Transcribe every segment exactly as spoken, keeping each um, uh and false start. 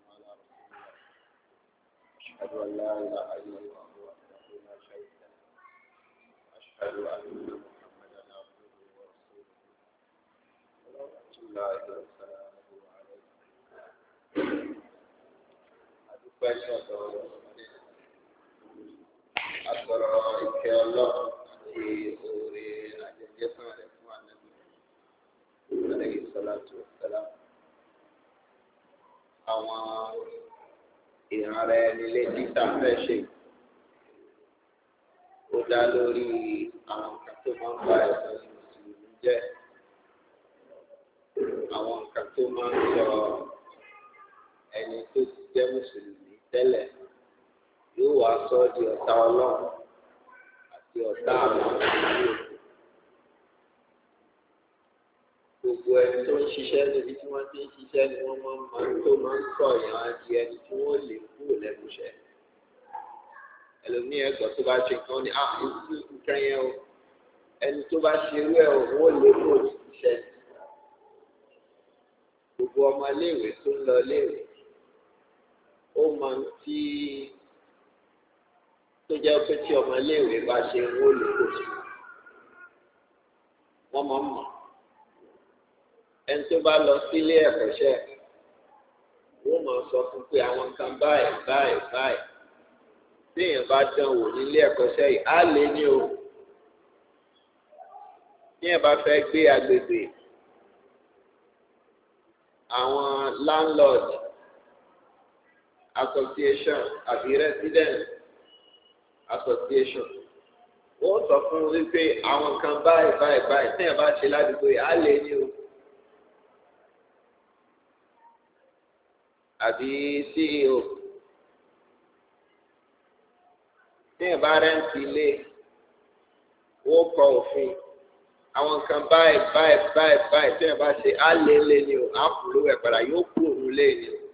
على رسول الله أشهد أن لا إله إلا الله وحده لا شريك له أشهد أن محمدا عبده ورسوله صلوات الله وسلامه عليه أدوبة شهادة أترى إن الله في أوري أجل يفعل النبي عليه الصلاة والسلام àwọn ìran rẹ nílé títà fẹ́ ṣe ó dá lórí àwọn nǹkan tó máa ń bá ẹ̀sìn mùsùlùmí jẹ́ àwọn nǹkan tó máa ń sọ ẹni tó ti jẹ́ mùsùlùmí tẹ́lẹ̀ yóò wá sọ di ọ̀tá ọlọ́run àti ọ̀tá àwọn mùsùlùmí gbogbo ẹni tó ń ṣiṣẹ́ níbi tí wọ́n ti ń ṣiṣẹ́ ni wọ́n máa ń máa tó máa ń sọ ìyàn di ẹni tí wọ́n lè kúrò lẹ́nu iṣẹ́ ẹlòmíì ẹgbọ́n tó bá ṣe nǹkan ní ah ìlú nǹkan yẹn o ẹni tó bá ṣe irú ẹ̀ o wọ́n lè kúrò nínú iṣẹ́ gbogbo ọmọ iléèwé tó ń lọ iléèwé ó máa ń tí tó jẹ́ pé tí ọmọ iléèwé bá ṣe wọ́n lè kúrò sí wọ́n máa ń mọ̀ ẹni tó bá lọ sílé ẹ̀kọ́ṣẹ́ wọ́n máa sọ fún pé àwọn nǹkan báyìí báyìí báyìí téèyàn bá dán wò nílé ẹ̀kọ́ṣẹ́ yìí á lè ní o téèyàn bá fẹ́ gbé agbègbè àwọn landlord association àbí resident association wọ́n sọ fún wípé àwọn nǹkan báyìí báyìí báyìí téèyàn bá ṣe ládùúgbò yìí á lè ní o. àbí C E O ní ìbá rẹ́ǹtì ilé wọ́n kọ òfin àwọn nǹkan báyìí báyìí báyìí báyìí tí wọ́n bá ṣe á lé lé ní o á kúrò ẹ̀ padà yóò kú òun lé ní o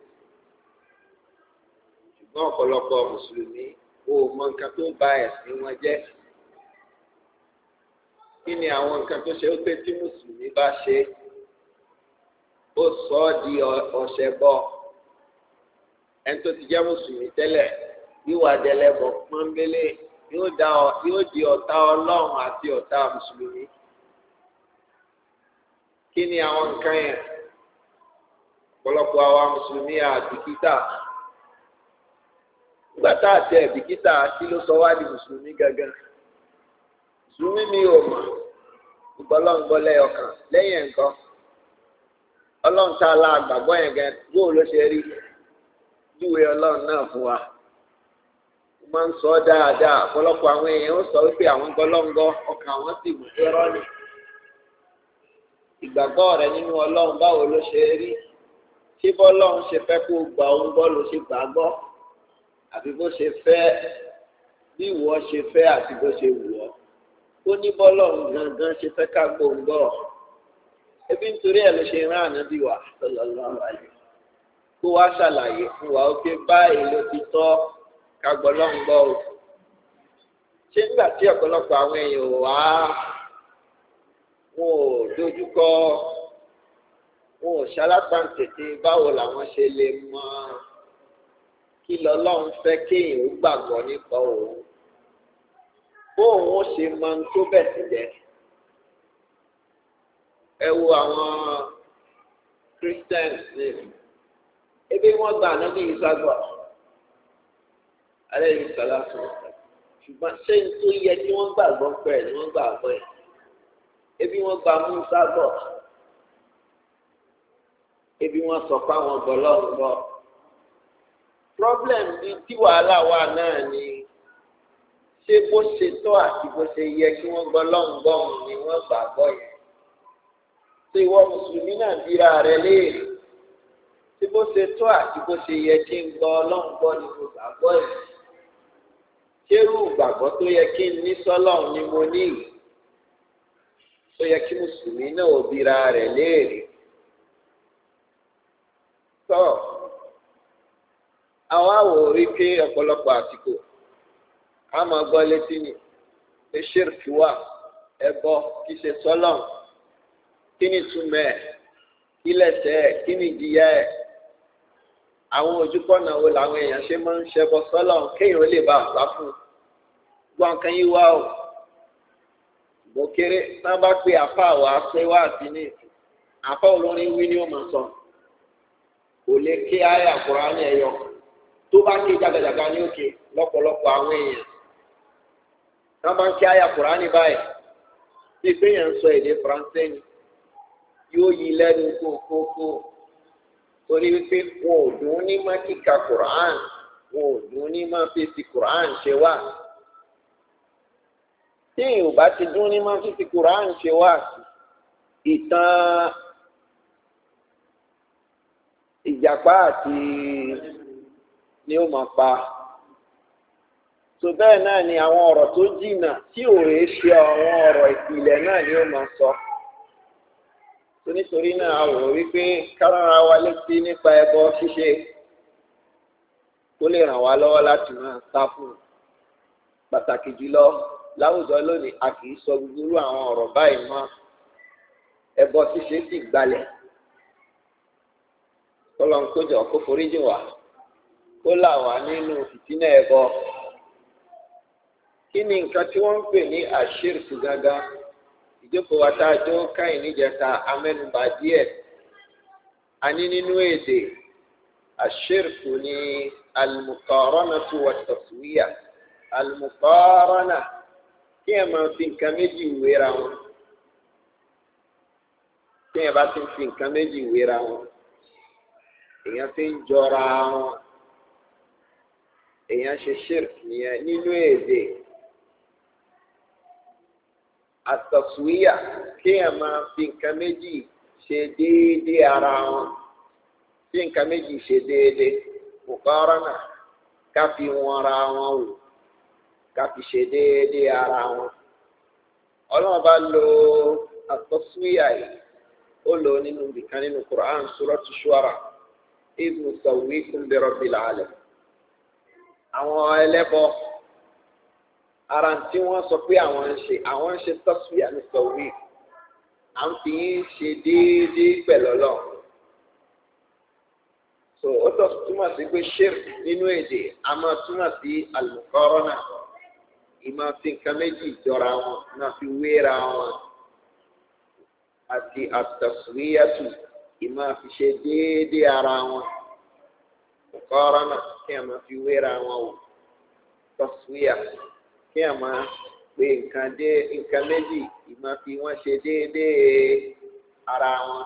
ṣùgbọ́n ọ̀pọ̀lọpọ̀ mùsùlùmí o mọ nǹkan tó bà ẹ̀sìn wọn jẹ́ kí ni àwọn nǹkan tó ṣe ó pé tí mùsùlùmí bá ṣe ó sọ ọ́ di ọ̀ṣẹ̀ bọ́ ẹni tó ti jẹ́ mùsùlùmí tẹ́lẹ̀ yíwà dẹlẹ́bọ̀ pọ́nbélé yóò da ọ yóò di ọ̀tá ọlọ́run àti ọ̀tá mùsùlùmí. kí ni àwọn nǹkan yẹn ọ̀pọ̀lọpọ̀ àwa mùsùlùmí àbìkítà nígbà tá àti ẹ̀bìkítà kí ló sọ wá di mùsùlùmí gangan mùsùlùmí mi ò mọ̀ ìgbọ́lọ́ngbọ́ lẹ́yọkàn lẹ́yìn nǹkan ọlọ́run tá a la àgbàgbọ́ yẹn gan bóò ló ṣe rí júwe ọlọ́run náà fún wa ó máa ń sọ ọ́ dáadáa ọ̀pọ̀lọpọ̀ àwọn èèyàn ó sọ wípé àwọn gbọ́lọ́ngọ́ ọkàn àwọn sì mú irọ́ ni ìgbàgbọ́ rẹ nínú ọlọ́run báwo ló ṣe rí ṣé bọ́lọ́run ṣe fẹ́ kó gbà ó ń gbọ́ ló ṣe gbàgbọ́ àbí bó ṣe fẹ́ bí ìwọ ṣe fẹ́ àti bó ṣe wù ọ́ ó ní bọ́lọ́run gangan ṣe fẹ́ ká gbòǹgbọ́ ebi nítorí ẹ̀ ló ṣe rán ànábì wa sallallahu alaihi kó wá ṣàlàyé fún wa ó pé báyìí ló ti tọ́ ká gbọ́ lọ́ngbọ́ o ṣé nígbà tí ọ̀pọ̀lọpọ̀ àwọn èèyàn wá wọn ò dojúkọ wọn ò ṣalápàǹtètè báwo làwọn ṣe lè mọ kí lọ́lọ́run fẹ́ kéèyàn ó gbàgbọ́ nípa òun bóun ó ṣe mọ ohun tó bẹ̀ sílẹ̀ ẹ wo àwọn Christians nìyí ebi wọn gba anabi ìsagbọ alẹ́ yìí sọlá fún ọ ṣùgbọ́n ṣé n tó yẹ kí wọ́n gbàgbọ́ pẹ̀ ni wọ́n gbàgbọ́ ẹ̀ ebi wọn gba Musa gbọ́ ebi wọn sọ pé àwọn gbọ́lọ́ ń gbọ́ problem bíi tí wàhálà wà náà ni ṣé bó ṣe tọ́ àti bó ṣe yẹ kí wọ́n gbọ́lọ́ ń gbọ́ ni wọ́n gbàgbọ́ yẹn ṣé ìwọ mùsùlùmí náà bíra rẹ léèrè tí bó ṣe tó àti bó ṣe yẹ kí n gbọ́ ọlọ́run gbọ́ ni mo gbàgbọ́ ẹ̀ ṣérú ìgbàgbọ́ tó yẹ kí n ní sọ́lọ́run ni mo ní yìí tó yẹ kí mùsùlùmí náà ò bira rẹ̀ léèrè tọ́ àwọn àwò rí pé ọ̀pọ̀lọpọ̀ àsìkò a máa gbọ́ létí ni pé ṣírkì wà ẹbọ kì í ṣe sọ́lọ́run kí ni túmọ̀ ẹ̀ kí lẹ́sẹ̀ ẹ̀ kí ni ìjìyà ẹ̀ àwọn ojúkọ̀nà wo làwọn èèyàn ṣe máa ń ṣẹbọ sọ́lọ̀ kéèyàn lè bá àgbá fún un gbọ́ nǹkan yìí wá o bó kéré náà bá pe àfa wa pé wá sí ní àfa olórin wí ni ó máa sọ kò lè ké àyà Kùránì ẹ̀yọ tó bá ké jàgàjàgà ní òkè lọ́pọ̀lọpọ̀ àwọn èèyàn náà bá ń ké àyà Kùránì báyìí bí péyàn ń sọ èdè Faransé ni yóò yí lẹ́nu kókókó torí wípé wọn ò dùn ní má kíka Quran wọn ò dùn ní má fèsì Quran ṣe wá tí èèyàn bá ti dùn ní má fèsì Quran ṣe wá ìtàn ìjàpá àti ni ó máa pa tó bẹ́ẹ̀ náà ni àwọn ọ̀rọ̀ tó jìnnà tí ò rèé ṣe àwọn ọ̀rọ̀ ìpìlẹ̀ náà ni ó máa sọ. nítorí náà a wò wípé kárànra wa létí nípa ẹbọ ṣíṣe kó lè ràn wá lọ́wọ́ láti máa sá fún un pàtàkì jùlọ láwùjọ lónìí a kì í sọ gbogbo àwọn ọ̀rọ̀ báyìí mọ́ ẹbọ ṣíṣe sì gbalẹ̀ kọlọ́n kójọ kó foríjì wá kó là wá nínú fìtínà ẹbọ kí ni nǹkan tí wọ́n ń pè ní àṣírkù gángan ìjókòó wa tá a jó káyìn níjẹta amẹ́nubà díẹ̀ a ní nínú èdè àṣírkù ní al-muqaranatu wat-taswiya al-muqarana kí ẹ máa fi nǹkan méjì wéra wọn kí ẹ bá ti fi nǹkan méjì wéra wọn èèyàn fi ń jọra wọn èèyàn ṣe ṣírk nìyẹn nínú èdè àtọ̀sùwíyà kéèyàn máa fi nǹkan méjì ṣe déédéé ara wọn fi nǹkan méjì ṣe déédéé muqarana ká fi wọn ra wọn wò ká fi ṣe déédéé ara wọn ọlọ́run bá lo àtọ̀sùwíyà yìí ó lò nínú ibìkan nínú Qur'an suratu Shu'ara idh nusawwikum bi rabbil alamin àwọn ẹlẹ́bọ ara tí wọ́n sọ pé àwọn ń ṣe àwọn ń ṣe taswiya ní sọ̀wé à ń fi ṣe déédéé pẹ̀lú Ọlọ́run so ó tọ́ túmọ̀ sí pé shirk nínú èdè a máa túmọ̀ sí al-muqarana ìmọ̀ fi nǹkan méjì jọra wọn náà fi wéra wọn àti at-taswiyatu ìmọ̀ fi ṣe déédéé ara wọn muqarana kí a máa fi wéra wọn wò taswiya kí a máa pe nǹkan dé nǹkan méjì ìmọ̀ fi wọ́n ṣe déédéé ara wọn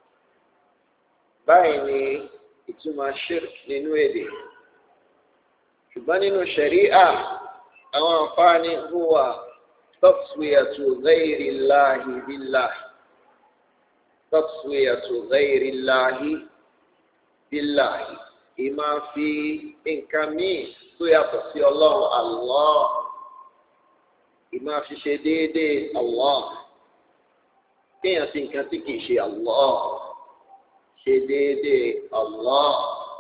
báyìí ni ìtumọ̀ shirk nínú èdè ṣùgbọ́n nínú ṣẹ̀ríà àwọn àǹfààní huwa taswiyatu ghayri llahi billahi taswiyatu ghayri llahi billahi ìmọ̀ fi nǹkan míì tó yàtọ̀ sí ọlọ́run Allah ìmọ̀ fi ṣe déédéé Allah kéèyàn sí nǹkan tí kìí ṣe Allah ṣe déédéé Allah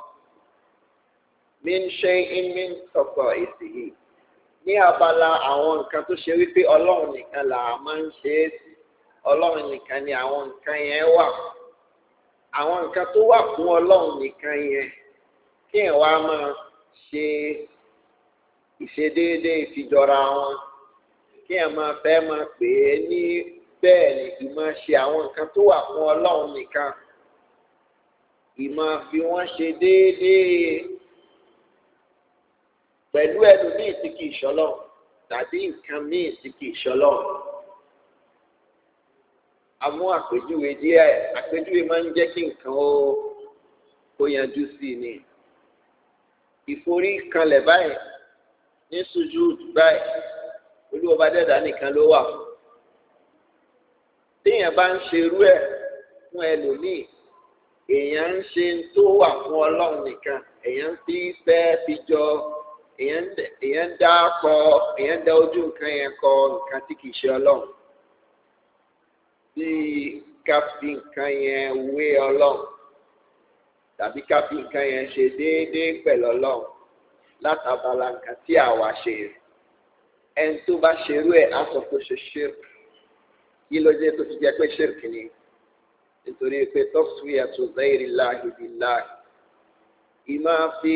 min shay'in min khasa'isihi ní abala àwọn nǹkan tó ṣe wípé ọlọ́run nìkan là á máa ń ṣe é sí ọlọ́run nìkan ni àwọn nǹkan yẹn wà àwọn nǹkan tó wà fún ọlọ́run nìkan yẹn kí ẹ̀ wá máa ṣe ìṣedéédé ìfijọra wọn kí ẹ̀ máa fẹ́ máa pè é ní bẹ́ẹ̀ ni ìmọ̀ ṣe àwọn nǹkan tó wà fún ọlọ́run nìkan ìmọ̀ fi wọ́n ṣe déédéé pẹ̀lú ẹlòmíì tí kìí ṣọlọ́ tàbí nǹkan míì tí kìí ṣọlọ́ àmú àpèjúwe díẹ̀ àpèjúwe máa ń jẹ́ kí nǹkan ó kó yanjú sí ni ìforí kanlẹ̀ báyìí ní sùjúdù báyìí olúwọba dẹ́dà nìkan ló wà fún téèyàn bá ń ṣerú ẹ̀ fún ẹlòmíì èèyàn ń ṣe tó wà fún ọlọ́run nìkan èèyàn fi fẹ́ fi jọ èèyàn dá kọ èèyàn dá ojú nǹkan yẹn kọ nǹkan tí kìí ṣe ọlọ́run bíi ká fi nǹkan yẹn wé ọlọ́run tàbí ká fi nǹkan yẹn ṣe déédéé pẹ̀lú ọlọ́run látàbàlà nǹkan tí àwa ṣe ẹni tó bá ṣerú ẹ̀ á sọ pé ṣe ṣírk yìí ló jẹ́ tó fi jẹ́ pé ṣírk ni nítorí pé taswiyatu ghayri llahi billahi ìmáa fi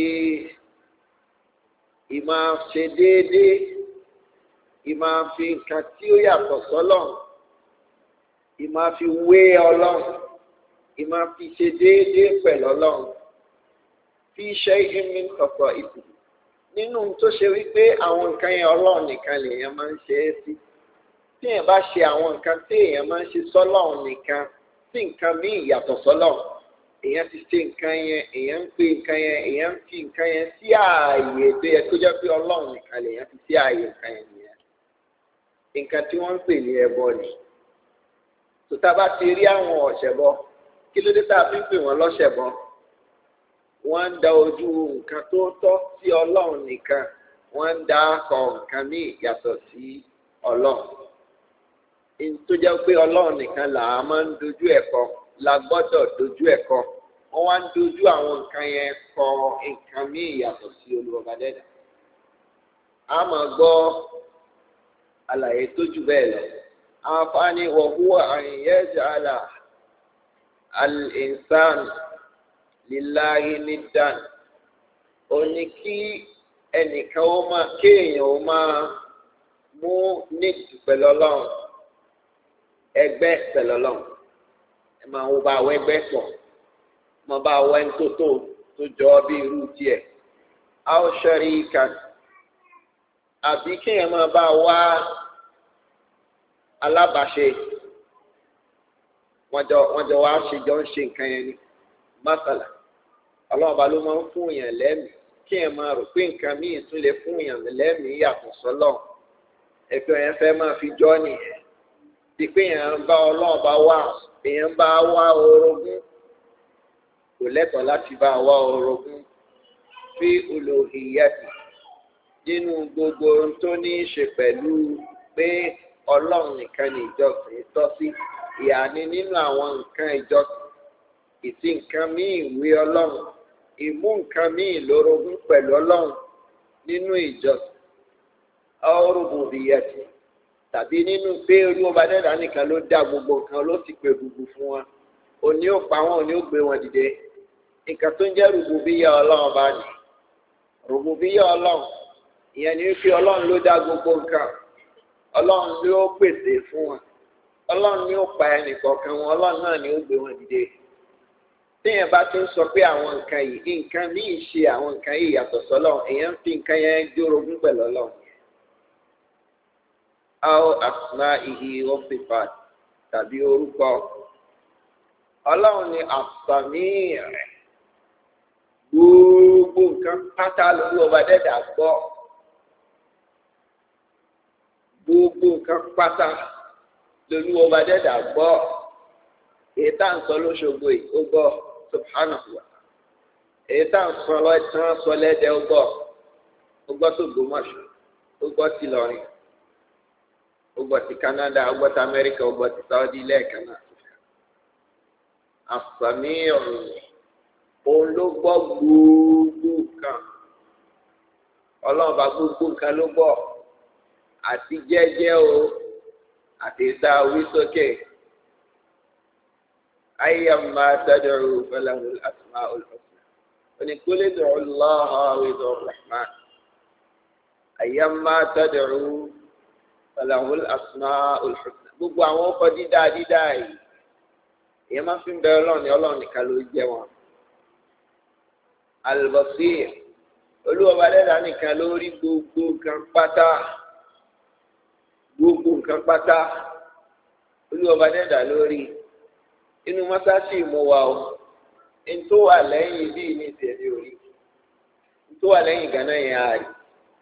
ìmáa ṣe déédéé ìmáa fi nǹkan tí ó yàtọ̀ sọ́lọ́run ìmáa fi wé ọlọ́run ìmáa fi ṣe déédéé pẹ̀lú ọlọ́run fi ṣe ìmí kọ̀kọ̀ ìtù nínú tó ṣe wípé àwọn nǹkan yẹn ọlọ́run nìkan lèèyàn máa ń ṣe é sí tí èèyàn bá ṣe àwọn nǹkan tí èèyàn máa ń ṣe sọ́lọ́run nìkan sí nǹkan míì yàtọ̀ sọ́lọ́run èèyàn ti ṣe nǹkan yẹn èèyàn ń pè nǹkan yẹn èèyàn ń fi nǹkan yẹn sí ààyè tó yẹ kó jẹ́ pé ọlọ́run nìkan lèèyàn fi sí ààyè nǹkan yẹn nìyẹn nǹkan tí wọ́n ń pè ní ẹbọ ni tòtá bá ti rí àwọn ọ̀ṣẹ̀bọ kí ló dé tá a fi ń pè wọ́n lọ́ṣẹ̀bọ wọ́n ń da ojú nǹkan tó tọ́ sí ọlọ́run nìkan wọ́n ń dá kọ nǹkan míì yàtọ̀ sí ọlọ́run tó jẹ́ pé ọlọ́run nìkan là á máa ń dojú ẹ̀ kọ la gbọ́dọ̀ dojú ẹ̀ kọ wọ́n wá ń dojú àwọn nǹkan yẹn kọ nǹkan míì yàtọ̀ sí Olúwa dẹ́dà a máa gbọ́ àlàyé tó jù bẹ́ẹ̀ lọ àwọn afáàní wa huwa an yaj'ala al-insan lillahi niddan ó ní kí ẹnìkan ó máa kéèyàn ó máa mú nídìí pẹ̀lú ọlọ́run ẹgbẹ́ pẹ̀lú ọlọ́run ẹ máa wo bá àwọn ẹgbẹ́ pọ̀ mo bá àwọn ẹni tó tó tó jọ ọ́ bí irú tiẹ̀ aw sharikan àbí kéèyàn máa bá wá alábàáṣe wọ́n jọ wọ́n jọ wá ṣe jọ ń ṣe nǹkan yẹn ni masala ọlọ́run ọba ló máa ń fún èèyàn lẹ́mìí kí èèyàn máa rò pé nǹkan míì tún lè fún èèyàn lẹ́mìí yàtọ̀ sọ́lọ̀ ẹ̀fẹ́ yẹn fẹ́ máa fi jọ́ nìyẹn ti pé èèyàn bá ọlọ́run ọba wá èèyàn bá wá orogún kò lẹ́tọ̀ọ́ láti bá wá orogún fi uluhiyyati nínú gbogbo ohun tó ní í ṣe pẹ̀lú pé ọlọ́run nìkan ni ìjọsìn tọ́ sí ìyá ni nínú àwọn nǹkan ìjọsìn ìtì nǹkan míì wé ọlọ́run ìmú nǹkan míì lórogún pẹ̀lú ọlọ́run nínú ìjọsìn rububiyyati tàbí nínú pé Olúwa dẹ́dà nìkan ló dá gbogbo nǹkan ló sì pè gbogbo fún wọn òní ó pa wọn òní ó gbé wọn dìde nǹkan tó ń jẹ́ rububiyya ọlọ́run bá ní rububiyya ọlọ́run ìyẹn ni wípé ọlọ́run ló dá gbogbo nǹkan ọlọ́run ló pèsè fún wọn ọlọ́run ni ó pa ẹnì kọ̀ọ̀kan wọn ọlọ́run náà ni ó gbé wọn dìde téèyàn bá ti ń sọ pé àwọn nǹkan yìí nǹkan míì ṣe àwọn nǹkan yìí yàtọ̀ sọ́lọ́run èèyàn ń fi nǹkan yẹn jórogún pẹ̀lú ọlọ́run aw asma'ihi wa sifat tàbí orúkọ ọlọ́run ni àsàmì rẹ̀ gbogbo nǹkan pátá lórí ọba dẹ́dà gbọ́ gbogbo nǹkan pátá lórí ọba dẹ́dà gbọ́ èyí tá à ń sọ lóṣogbo yìí ó gbọ́ subhanahu wa ta'ala èyí tá à ń sọ lọ́tàn sọ lẹ́dẹ̀ ó gbọ́ ó gbọ́ tó gbòmọ̀ṣọ́ ó gbọ́ ti lọ́rin ó gbọ́ ti Canada ó gbọ́ ti Amẹ́ríkà ó gbọ́ ti Saudi lẹ́ẹ̀kan náà àsàmì ọ̀rùn òun ló gbọ́ gbogbo nǹkan ọlọ́run bá gbogbo nǹkan ló gbọ́ àti jẹ́jẹ́ o àti ìta wí sókè ayyamma tad'u falahu al-asma'ul husna oni qul ud'u Allaha aw ud'u ar-rahman ayyamma tad'u falahu al-asma'ul husna gbogbo àwọn ọkọ̀ dídá dídá yìí èèyàn máa fi ń bẹ ọlọ́run ní ọlọ́run nìkan ló jẹ́ wọn. Al-Basir olúwa dẹ́dà nìkan ló rí gbogbo nǹkan pátá gbogbo nǹkan pátá olúwa dẹ́dà ló rí inú mọ́sáàsì mọ́ wa o ní tó wà lẹ́yìn bíi ní ìtẹ̀lé orí ní tó wà lẹ́yìn gánà yẹn á rí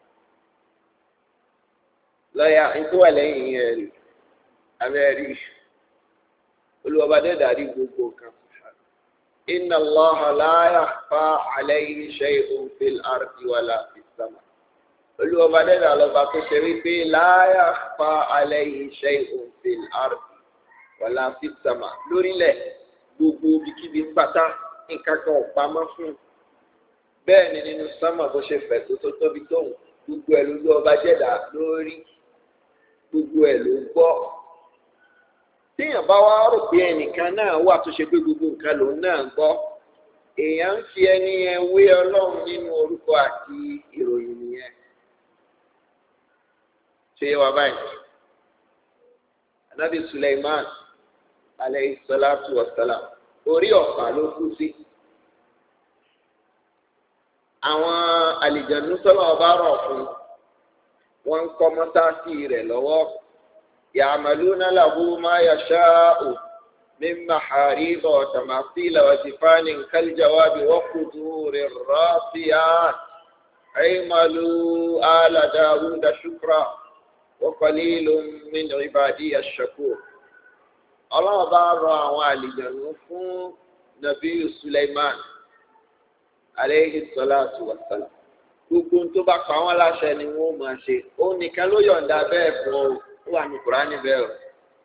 lọ́yà ní tó wà lẹ́yìn yẹn rí abẹ́rẹ́ olúwa dẹ́dà rí gbogbo nǹkan. إن الله لا يخفى عليه شيء في الأرض ولا في السماء. Olúwa bá dẹ́dà lọ́ba tó ṣe wípé لا يخفى عليه شيء في الأرض ولا في السماء. Lórílẹ̀ gbogbo ibikíbi pátá nǹkan kan ò pamọ́ fún. Bẹ́ẹ̀ ni nínú sámà bó ṣe fẹ̀ tó tó tóbi tóun gbogbo ẹ̀ lójú ọba dẹ́dà lórí gbogbo ẹ̀ ló gbọ́. Téèyàn bá wá rò pé ẹnìkan náà wà tó ṣe pé gbogbo nǹkan lòun náà gbọ́ èèyàn ń fi ẹni yẹn wé ọlọ́run nínú orúkọ àti ìròyìn nìyẹn. ṣé wàá báyìí anabi Suleiman alayhi salatu wa salam orí ọ̀pá ló kú sí. àwọn àlìjànú sọ́lá ọba rọ̀ fún wọn ń kọ́ mọ́sáàsì rẹ̀ lọ́wọ́ ya'maluna lahu ma yasha'u min maharib wa tamathil wa jifanin kal jawabi wa qudurir rasiyat aymalu ala Dawuda shukra wa qalilun min ibadiy ash-shakur. ọlọ́run bá rọ àwọn àlìjànú fún nàbí Suleiman aleyhi salatu wa salam gbogbo tó bá pa wọn láṣẹ ni wọn máa ṣe òun nìkan ló yọ̀ǹda bẹ́ẹ̀ fún ọ ó wà ní Kùránì bẹ́ẹ̀ o.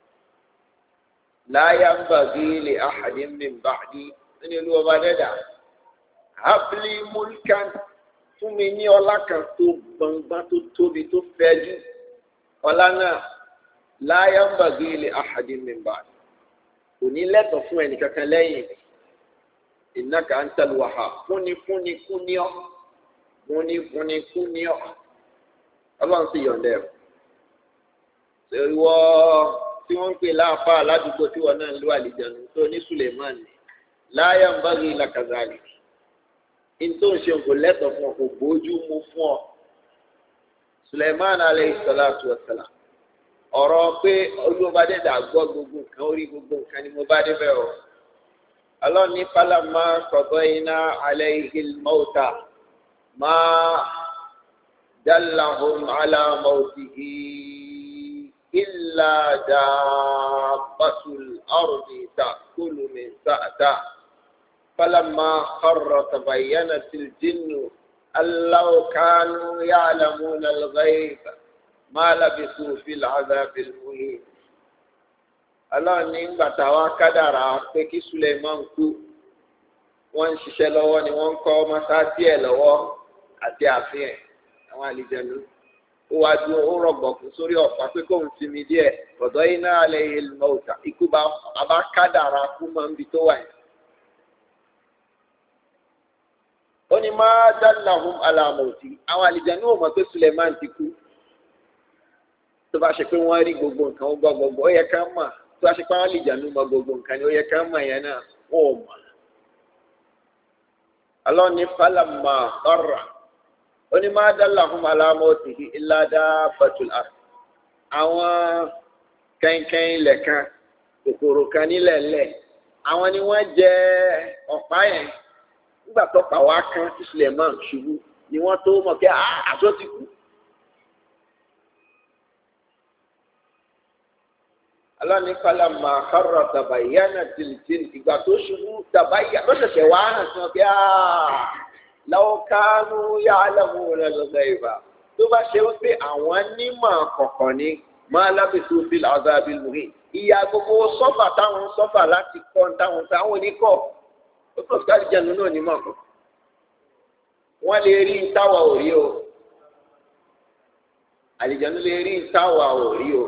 la yanbaghi li ahadin min ba'di ní olú ọba dẹ́dà habli mulkan fún mi ní ọlá kan tó gbọ̀ngbọ́n tó tóbi tó fẹ́jú ọlá náà la yanbaghi li ahadin min ba'di kò ní lẹ́tọ̀ fún ẹnìkankan lẹ́yìn innaka antal wahhab fúnni fúnni kúníọ́ fúnni fúnni kúníọ́ ọlọ́run sì yọ̀ǹda ẹ̀. ìwọ tí wọ́n ń pè láàfà aládùúgbò tí wọ́n náà ń lo àlìjànú tó ní Suleiman ní la yanbaghi laka zalik nítorí òun ṣe kò lẹ́tọ̀ fún ọ kò bójú mu fún ọ. Suleiman alayhi salatu wa salam ọ̀rọ̀ pé olúwa dẹ́dà gbọ́ gbogbo nǹkan orí gbogbo nǹkan ni mo bá débẹ̀ o. Allah ní falamma qadayna alayhi al-mawta ma dallahum ala mawtihi illa dabbatul ardi ta'kulu min sa'atihi falamma kharra tabayyanatil jinnu allaw kanu ya'lamuna al-ghayba ma labisu fil 'adhabil muhin. Allah ní gbàtà wa kádàrá pé kí Suleiman kú wọ́n ń ṣiṣẹ́ lọ́wọ́ ni wọ́n ń kọ́ mọ́sáàsì ẹ̀ lọ́wọ́ àti àfihàn àwọn àlìjẹ̀nu ó wá dúró ó rọ̀gbọ̀kú sórí ọ̀pá pé kóun sinmi díẹ̀ ọ̀dọ́ iná alẹ́ ìlmọ̀ òtà ikú bá abá kádàrá kú máa ń bi tó wà yẹn. ó ní má dallahum ala mawti àwọn àlìjẹ̀nu ò mọ̀ pé Suleiman ti kú tó bá ṣe pé wọ́n rí gbogbo nǹkan ó gbọ́ gbogbo ó yẹ ká mọ̀ tó a ṣe pé àwọn àlìjànú mọ gbogbo nǹkan ni ó yẹ ká mọ̀ yẹn náà ó mọ̀. Allah ní falamma kharra ó ní ma dallahum ala mawtihi illa dabbatul ard. àwọn kẹ́ńkẹ́ń ilẹ̀ kan kòkòrò kan nílẹ̀ lẹ̀ àwọn ni wọ́n jẹ ọ̀pá yẹn nígbà tó pa wá kán tí Suleiman ṣubú ni wọ́n tó mọ̀ pé àtọ́ ti kú. Allah ní falamma kharra tabayyanatil jinn ìgbà tó ṣubú tàbáyà ló ṣẹ̀ṣẹ̀ wá hàn sí wọn pé law kanu ya'lamuna al-ghayba tó bá ṣe wípé àwọn nímọ̀ kọ̀ọ̀kan ní ma labisu fil 'adhabil muhin ìyá gbogbo sọ́fà táwọn sọ́fà láti kọ́ táwọn táwọn oníkọ́ ó tó fi káàdì jẹun náà nímọ̀ kan wọ́n lè rí táwa ò rí o àlìjẹun lè rí táwa ò rí o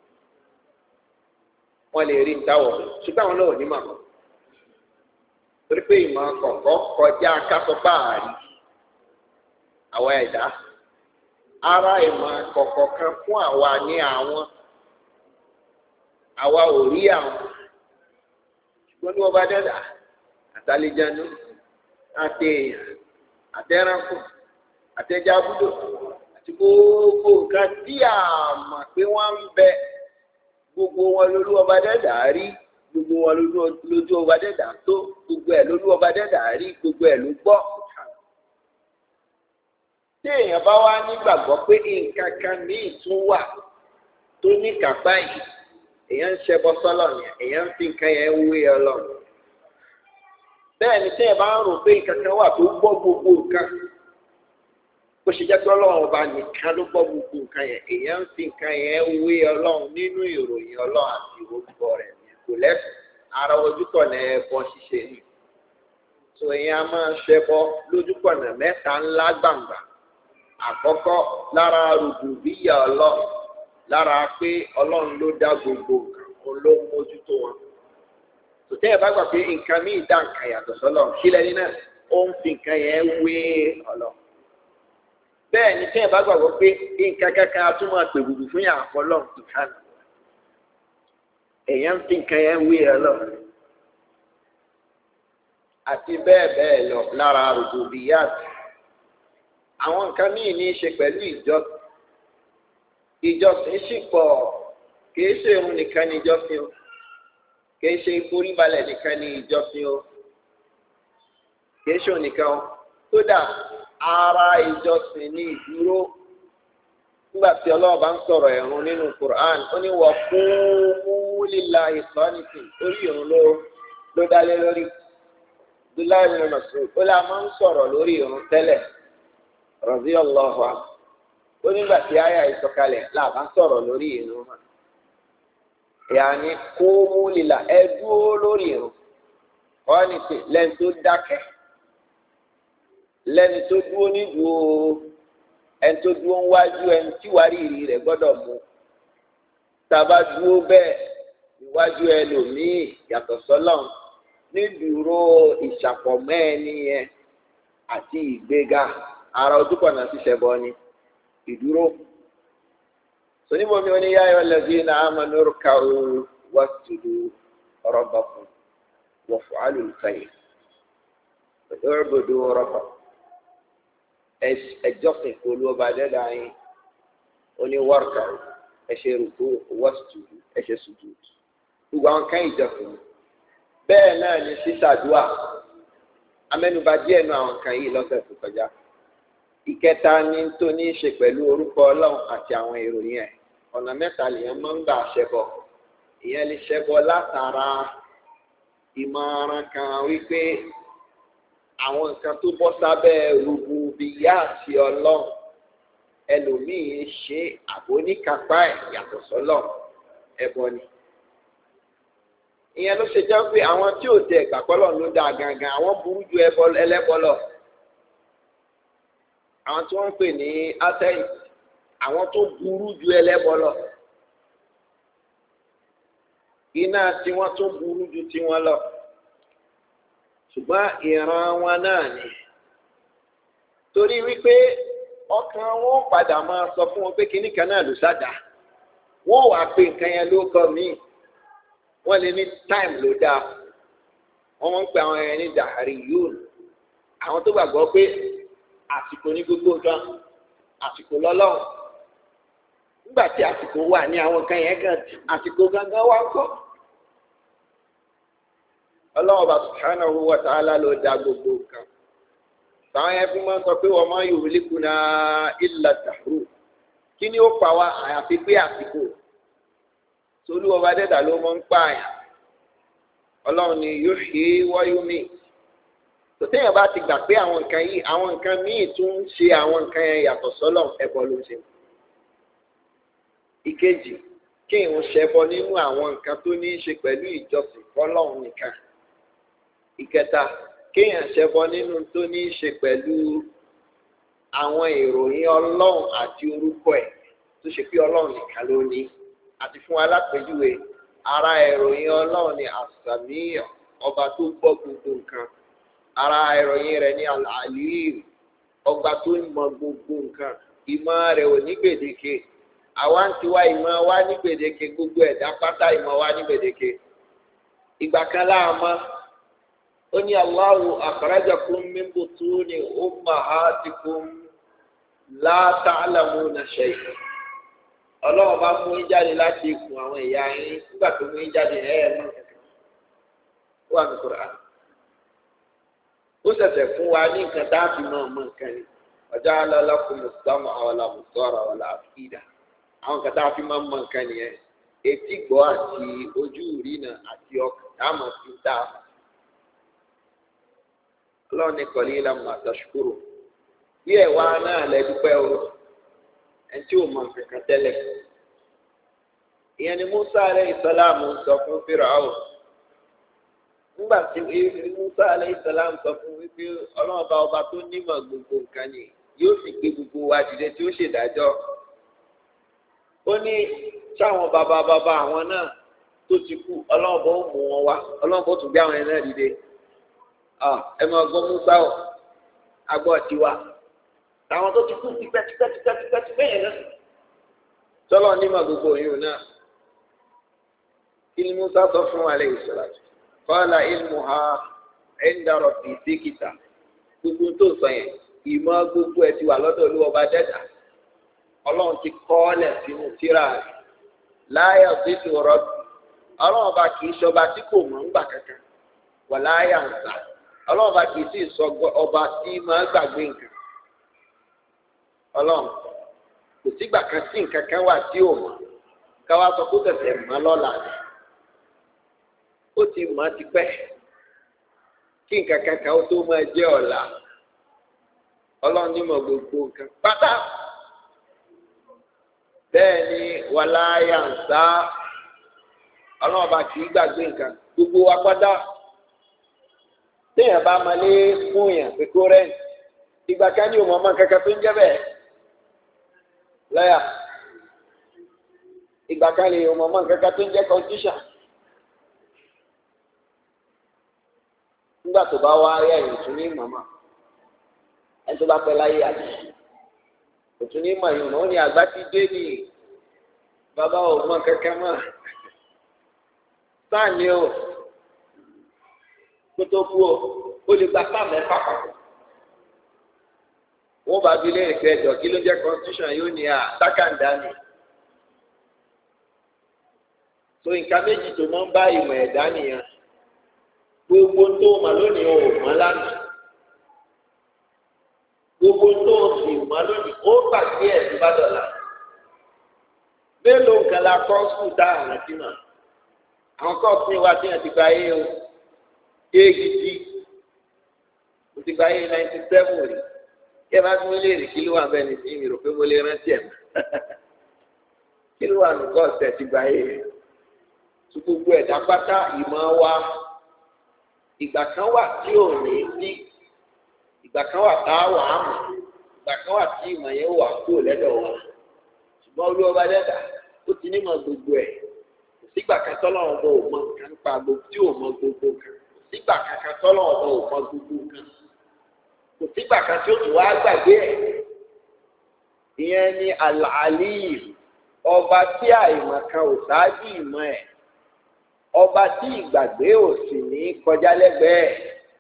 wọ́n lè rí ìdáwọ̀ ṣùgbọ́n àwọn náà ò ní mà mọ́ torí pé ìmọ̀ kọ̀ọ̀kọ́ kọjá kásọpá àárí àwọn ẹ̀dá ara ìmọ̀ kọ̀ọ̀kọ́ kan fún àwa ní àwọn àwa ò rí àwọn ṣùgbọ́n ní wọ́n bá dẹ́dà àtàlẹ́jánu àti èèyàn àtẹ́ránkù àtẹ́jábúdò àti gbogbo nǹkan tí a mọ̀ pé wọ́n ń bẹ. Gbogbo wọn lójú ọba dẹ́dà rí gbogbo wọn lójú ọba dẹ́dà tó gbogbo ẹ̀ lójú ọba dẹ́dà rí gbogbo ẹ̀ ló gbọ́. tí èèyàn bá wá nígbàgbọ́ pé nǹkan kan míì tún wà tó ní kápá yìí èèyàn ń ṣẹbọ sọ́lọ̀ yẹn èèyàn ń fi nǹkan yẹn wé Ọlọ́run. bẹ́ẹ̀ ni tí èèyàn bá ń rò pé nǹkan kan wà tó gbọ́ gbogbo nǹkan bó ṣe jẹ́ pé Ọlọ́run ọba nìkan ló gbọ́ gbogbo nǹkan yẹn èèyàn ń fi nǹkan yẹn wé Ọlọ́run nínú ìròyìn Ọlọ́run àti orúkọ rẹ̀ kò lẹ́sùn ara ojúkọ̀nà ẹbọ ṣíṣe ni. tó èèyàn á máa ṣẹbọ lójúkọ̀nà mẹ́ta ńlá gbàǹgbà. àkọ́kọ́ lára rùbùbíyà Ọlọ́run lára pé Ọlọ́run ló dá gbogbo nǹkan òun ló mójútó wọn. tòtẹ́ ẹ̀ bá gbà pé nǹkan míì dá nǹkan yàtọ̀ sọ́lọ̀ kílẹ̀ ní náà ó ń fi nǹkan yẹn wé ọlọ́ bẹ́ẹ̀ ni tẹ́ ẹ̀ bá gbàgbọ́ pé nǹkan kankan á tún máa pè gbùgbù fún yàrá fọlọ́ tùkánù èèyàn ń fi nǹkan yẹn wé ọlọ́ àti bẹ́ẹ̀ bẹ́ẹ̀ lọ lára rububiyat àwọn nǹkan míì ní í ṣe pẹ̀lú ìjọsìn ìjọsìn sì pọ̀ kìí ṣe irun nìkan ní ìjọsìn o kìí ṣe ìforíbalẹ̀ nìkan ní ìjọsìn o kìí ṣe ònìkan o kódà ara ìjọsìn ní ìdúró nígbà tí Ọlọ́run bá ń sọ̀rọ̀ ẹ̀rùn nínú Qur'an ó ní wa qumu lillahi qanitin orí ìrun ló ló dálé lórí Abdullahi ibn Mas'ud ó lè máa ń sọ̀rọ̀ lórí ìrun tẹ́lẹ̀ radiyallahu anhu ó nígbà tí àyà ìsọ̀kalẹ̀ làbá sọ̀rọ̀ lórí ìrun mọ́ yàní qumu lillahi ẹ dúró lórí ìrun qanitin lẹ́ni tó dákẹ́ lẹ́ni tó dúró nídùú ẹni tó dúró ń wájú ẹni tí wàá rí ìrì rẹ̀ gbọ́dọ̀ mú tàbá dúró bẹ́ẹ̀ níwájú ẹlòmíì yàtọ̀ sọ́lọ́run nídùúró ìṣàpọ̀mọ́ ẹni yẹn àti ìgbéga ara ojúkọ̀nà ṣiṣẹ́ bọ́ ni ìdúró. sọ́níbọ̀mí oníyá ayọ̀ lẹ́sìn amanu ruk'u wasjudu rabbakum waf'alul khayr wa'budu rabbakum ẹjọ́sìn kò ló ọba dẹ́dá yín oníwárkà ẹ̀ṣẹ̀ rúkú wasjudu ẹ̀ṣẹ̀ sùjúdù gbogbo àwọn kan ìjọsìn bẹ́ẹ̀ náà ni sísàdúà amẹ́nubà díẹ̀ nu àwọn kan yìí lọ́sẹ̀ tó kọjá ìkẹta ní tó ní í ṣe pẹ̀lú orúkọ Ọlọ́run àti àwọn ìròyìn ẹ̀ ọ̀nà mẹ́ta lèèyàn máa ń gbà ṣẹbọ ìyẹn lè ṣẹbọ látara ìmọ̀ràn kan wípé àwọn nǹkan tó bọ́ sábẹ́ rububiyati Ọlọ́run ẹlòmíì ṣe àbóníkápá ẹ̀ yàtọ̀ sọ́lọ̀ ẹbọ ni. ìyẹn ló ṣe jẹ́ pé àwọn tí ò tẹ ìgbàgbọ́lọ̀ ló dáa gangan àwọn burú ju ẹlẹ́bọ lọ. àwọn tí wọ́n ń pè ní atheist àwọn tó burú ju ẹlẹ́bọ lọ. iná tiwọn tó burú ju tiwọn lọ. ṣùgbọ́n ìran wọn náà ni torí wípé ọkàn wọn padà máa sọ fún wọn pé kinní kan náà ló sáda wọn wàá pe nǹkan yẹn ló kọ míì wọn lè ní time ló dáa wọn máa ń pe àwọn yẹn ní dàhárí yóò àwọn tó gbàgbọ́ pé àsìkò ní gbogbo nǹkan àsìkò lọ́lọ́run nígbà tí àsìkò wà ní àwọn nǹkan yẹn kan àsìkò gangan wá kọ́. Allah subhanahu wa ta'ala ló dá gbogbo nǹkan. Báwọn yẹn fi máa ń sọ pé wa ma yuhlikuna illa dahru. Kí ni ó pa wá àyàfi pé àsìkò? Tolú ọba dẹ́dà ló máa ń pààyàn. Ọlọ́run ni yuhyi wa yumiit. Tòtẹ́yìn bá ti gbà pé àwọn nǹkan yìí, àwọn nǹkan míì tún ń ṣe àwọn nǹkan yẹn yàtọ̀ sọ́lọ̀ ẹbọ ló ń ṣe. Ìkejì, kí n ṣẹbọ nínú àwọn nǹkan tó ní í ṣe pẹ̀lú ìjọsìn fọ́lọ́run nìkan. Ìkẹta, kéèyàn ṣẹbọ nínú tó ní í ṣe pẹ̀lú àwọn ìròyìn Ọlọ́run àti orúkọ ẹ̀ tó ṣe pé Ọlọ́run nìkan ló ní àti fún alápèjúwe ara ìròyìn Ọlọ́run ni àsàmíyàn ọba tó gbọ́ gbogbo nǹkan ara ìròyìn rẹ̀ ní àlàálíìm ọba tó mọ gbogbo nǹkan ìmọ̀ rẹ̀ ò ní gbèdéke àwa ń tiwa ìmọ̀ wa ní gbèdéke gbogbo ẹ̀dá pátá ìmọ̀ wa ní gbèdéke ìgbà kan láàmọ́ ó ní Allahu akhrajakum min butuni ummahatikum la ta'lamuna shay'an Ọlọ́run bá mú yín jáde láti ikùn àwọn ìyá yín nígbà tó mú yín jáde ẹ̀ mú ó wà ní Qur'an ó ṣẹ̀ṣẹ̀ fún wa ní nǹkan tá a fi mọ̀ ọmọ nǹkan ni waja'ala lakumus sam'a wal absara wal af'ida àwọn nǹkan tá a fi mọ̀ ọmọ nǹkan nìyẹn etí gbọ́ àti ojú ìrìnà àti ọkàn tá a mọ̀ sí tá a mọ̀. Ọlọ́run ní qalilan ma tashkuru bí ẹ̀ wá náà lẹ dúpẹ́ o ẹni tí ò mọ̀ kankan tẹ́lẹ̀. ìyẹn ni Musa alayhi salam sọ fún Fíráò nígbà tí Musa alayhi salam sọ fún wípé Ọlọ́run bá ọba tó nímọ̀ gbogbo nǹkan ni yóò sì gbé gbogbo wa dìde tí ó ṣèdájọ́. ó ní sáwọn bàbá bàbá àwọn náà tó ti kú ọlọ́run bó mú wọn wá ọlọ́run bó tún gbé àwọn ẹ̀rẹ́ dìde ẹ máa gbọ́ Musa ọ̀ agbọ́ tiwa àwọn tó ti kú tipẹ́ tipẹ́ tipẹ́ tipẹ́ tipẹ́ yẹn náà tọ́lọ́ nímọ̀ gbogbo yìí náà kí ni Musa sọ fún wa lẹ́yìn sọ̀rọ̀ qala ilmuha inda rabbi sí kìtà gbogbo tó sọ yẹn ìmọ̀ gbogbo ẹ̀ ti wà lọ́dọ̀ olú ọba dẹ́dà ọlọ́run ti kọ́ ọ́ lẹ̀ sínú tírà rẹ̀ láyà sí ti rọ̀ ọlọ́run ọba kì í ṣọba tí kò mọ̀ ńgbà kankan wà láyà ń sà ọlọ́run ọba kì í sì sọ ọba tí máa gbàgbé nǹkan ọlọ́run kò sígbà kan sí nǹkan kan wà tí ò mọ̀ káwá sọ kó tẹ̀sẹ̀ mọ́ lọ́la ó ti mọ̀ ti pẹ́ kí nǹkan kankan ó tó máa jẹ́ ọ̀la ọlọ́run ní mọ̀ gbogbo nǹkan pátá bẹ́ẹ̀ ni wàláyà ń sá ọlọ́run ọba kì í gbàgbé nǹkan gbogbo wa pátá téèyàn bá máa lé fún yàn pé kó rẹ́ǹtì ìgbà kan ní òun ọmọ kankan tó ń jẹ́ bẹ́ẹ̀ lọ́yà ìgbà kan lè òun ọmọ kankan tó ń jẹ́ constitution nígbà tó bá wá ayé ẹ̀yìn tún ní màmá ẹni tó bá pẹ́ láyé àti òtún ní mọ̀ ìrùnà ó ní àgbà ti dé ní bàbá ò mọ kankan mọ́ sáà ni ó kó tó kú ó ó lè gba sáà mẹ́fà papọ̀ wọ́n bá bi léèrè pé ẹjọ́ kí ló jẹ́ constitution yóò ní à sákàndá ni so nǹkan méjì tó máa ń bá ìmọ̀ ẹ̀dá nìyẹn gbogbo tó mà lónìí ò mọ̀ lánàá gbogbo tó sì mọ̀ lónìí ó gbàgbé ẹ̀ tó bá dọ̀la mélòó nǹkan la kọ́ sùn tá àwọn ẹtí mọ̀ àwọn kọ́ọ̀sì wa tí wọ́n ti gba ayé o éègìdì mo ti gba ayé ninety seven rí kí ẹ bá tún lè rí kí ló wà bẹ́ẹ̀ ni sí mi rò pé mo lè rántí ẹ̀ mọ́ kí ló wà nù kọ́ọ̀sì ẹ̀ ti gba ayé rẹ̀ tó gbogbo ẹ̀dá pátá ìmọ̀ wa ìgbà kan wà tí ò ní sí ìgbà kan wà tá a wà á mọ̀ ìgbà kan wà tí ìmọ̀ yẹn wà kúrò lẹ́dọ̀ wa ṣùgbọ́n olú ọba dẹ́dà ó ti ní mọ̀ gbogbo ẹ̀ kò sígbà kan tọ́lọ́run bọ̀ ò mọ nǹkan nípa gbogbo tí ò mọ gbogbo kan kò sígbà kankan tọ́lọ́run bọ̀ ò mọ gbogbo kan kò sígbà kan tí ó tún wá gbàgbé ẹ̀ ìyẹn ni àlàálíyì ọba tí àìmọ̀ kan ò ṣáájú ìmọ̀ ẹ̀ ọba tí ìgbàgbé ò sì ní kọjá lẹ́gbẹ̀ẹ́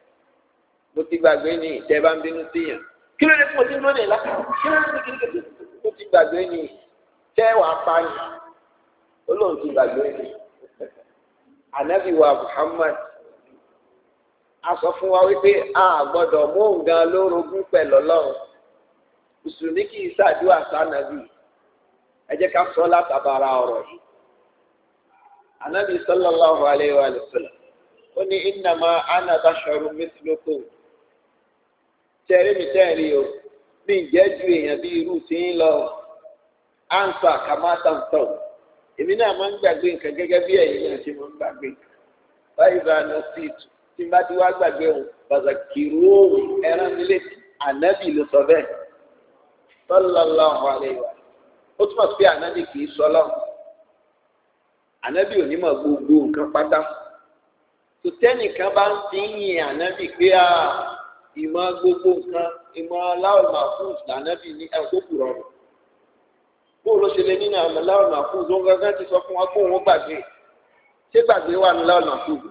mo ti gbàgbé ní ìtẹ́ bá ń bínú síyàn kí ló dé tí mo ti ń lónìí látàrí kí ló dé tí kí mo ti gbàgbé ní tẹ́ wàá pa ni olóhùn ti gbàgbé ní ànábì wa Muhammad a sọ fún wa wípé a gbọ́dọ̀ mú nǹkan lórogún pẹ̀lú Ọlọ́run mùsùlùmí kì í ṣàdúrà sànàbì ẹ jẹ́ ká sọ látàbàrà ọ̀rọ̀ yìí ànábì sallallahu alayhi wa sallam ó ní innama ana basharun mithlukum tẹ̀rí mi tẹ̀rí o mi ń jẹ́ ju èèyàn bí irú tí ń lọ ansa kamata ń tọ̀ èmi náà máa ń gbàgbé nǹkan gẹ́gẹ́ bí ẹ̀yin náà ṣe máa ń gbàgbé báyìí bá a lọ sí ìtù tí n bá ti wá gbàgbé òun pàtàkìrú òun ẹran mi létí ànábì ló sọ bẹ́ẹ̀ sallallahu alayhi wa ó túmọ̀ sí pé ànábì kì í sọ lọ́wọ́ ànábì ò ní mọ̀ gbogbo nǹkan pátá tòtẹ́nìkan bá ń fi ń yin ànábì pé a ìmọ̀ gbogbo nǹkan ìmọ̀ aláwọ̀ màfúùs lànábì ní ẹ̀kọ́ kùrọ̀ rẹ̀ bó ló ṣe lè nínú àwọn aláwọ̀ màfúùs ló ń gángan ti sọ fún wa kó òun gbàgbé ṣé gbàgbé wà ní aláwọ̀ màfúùs.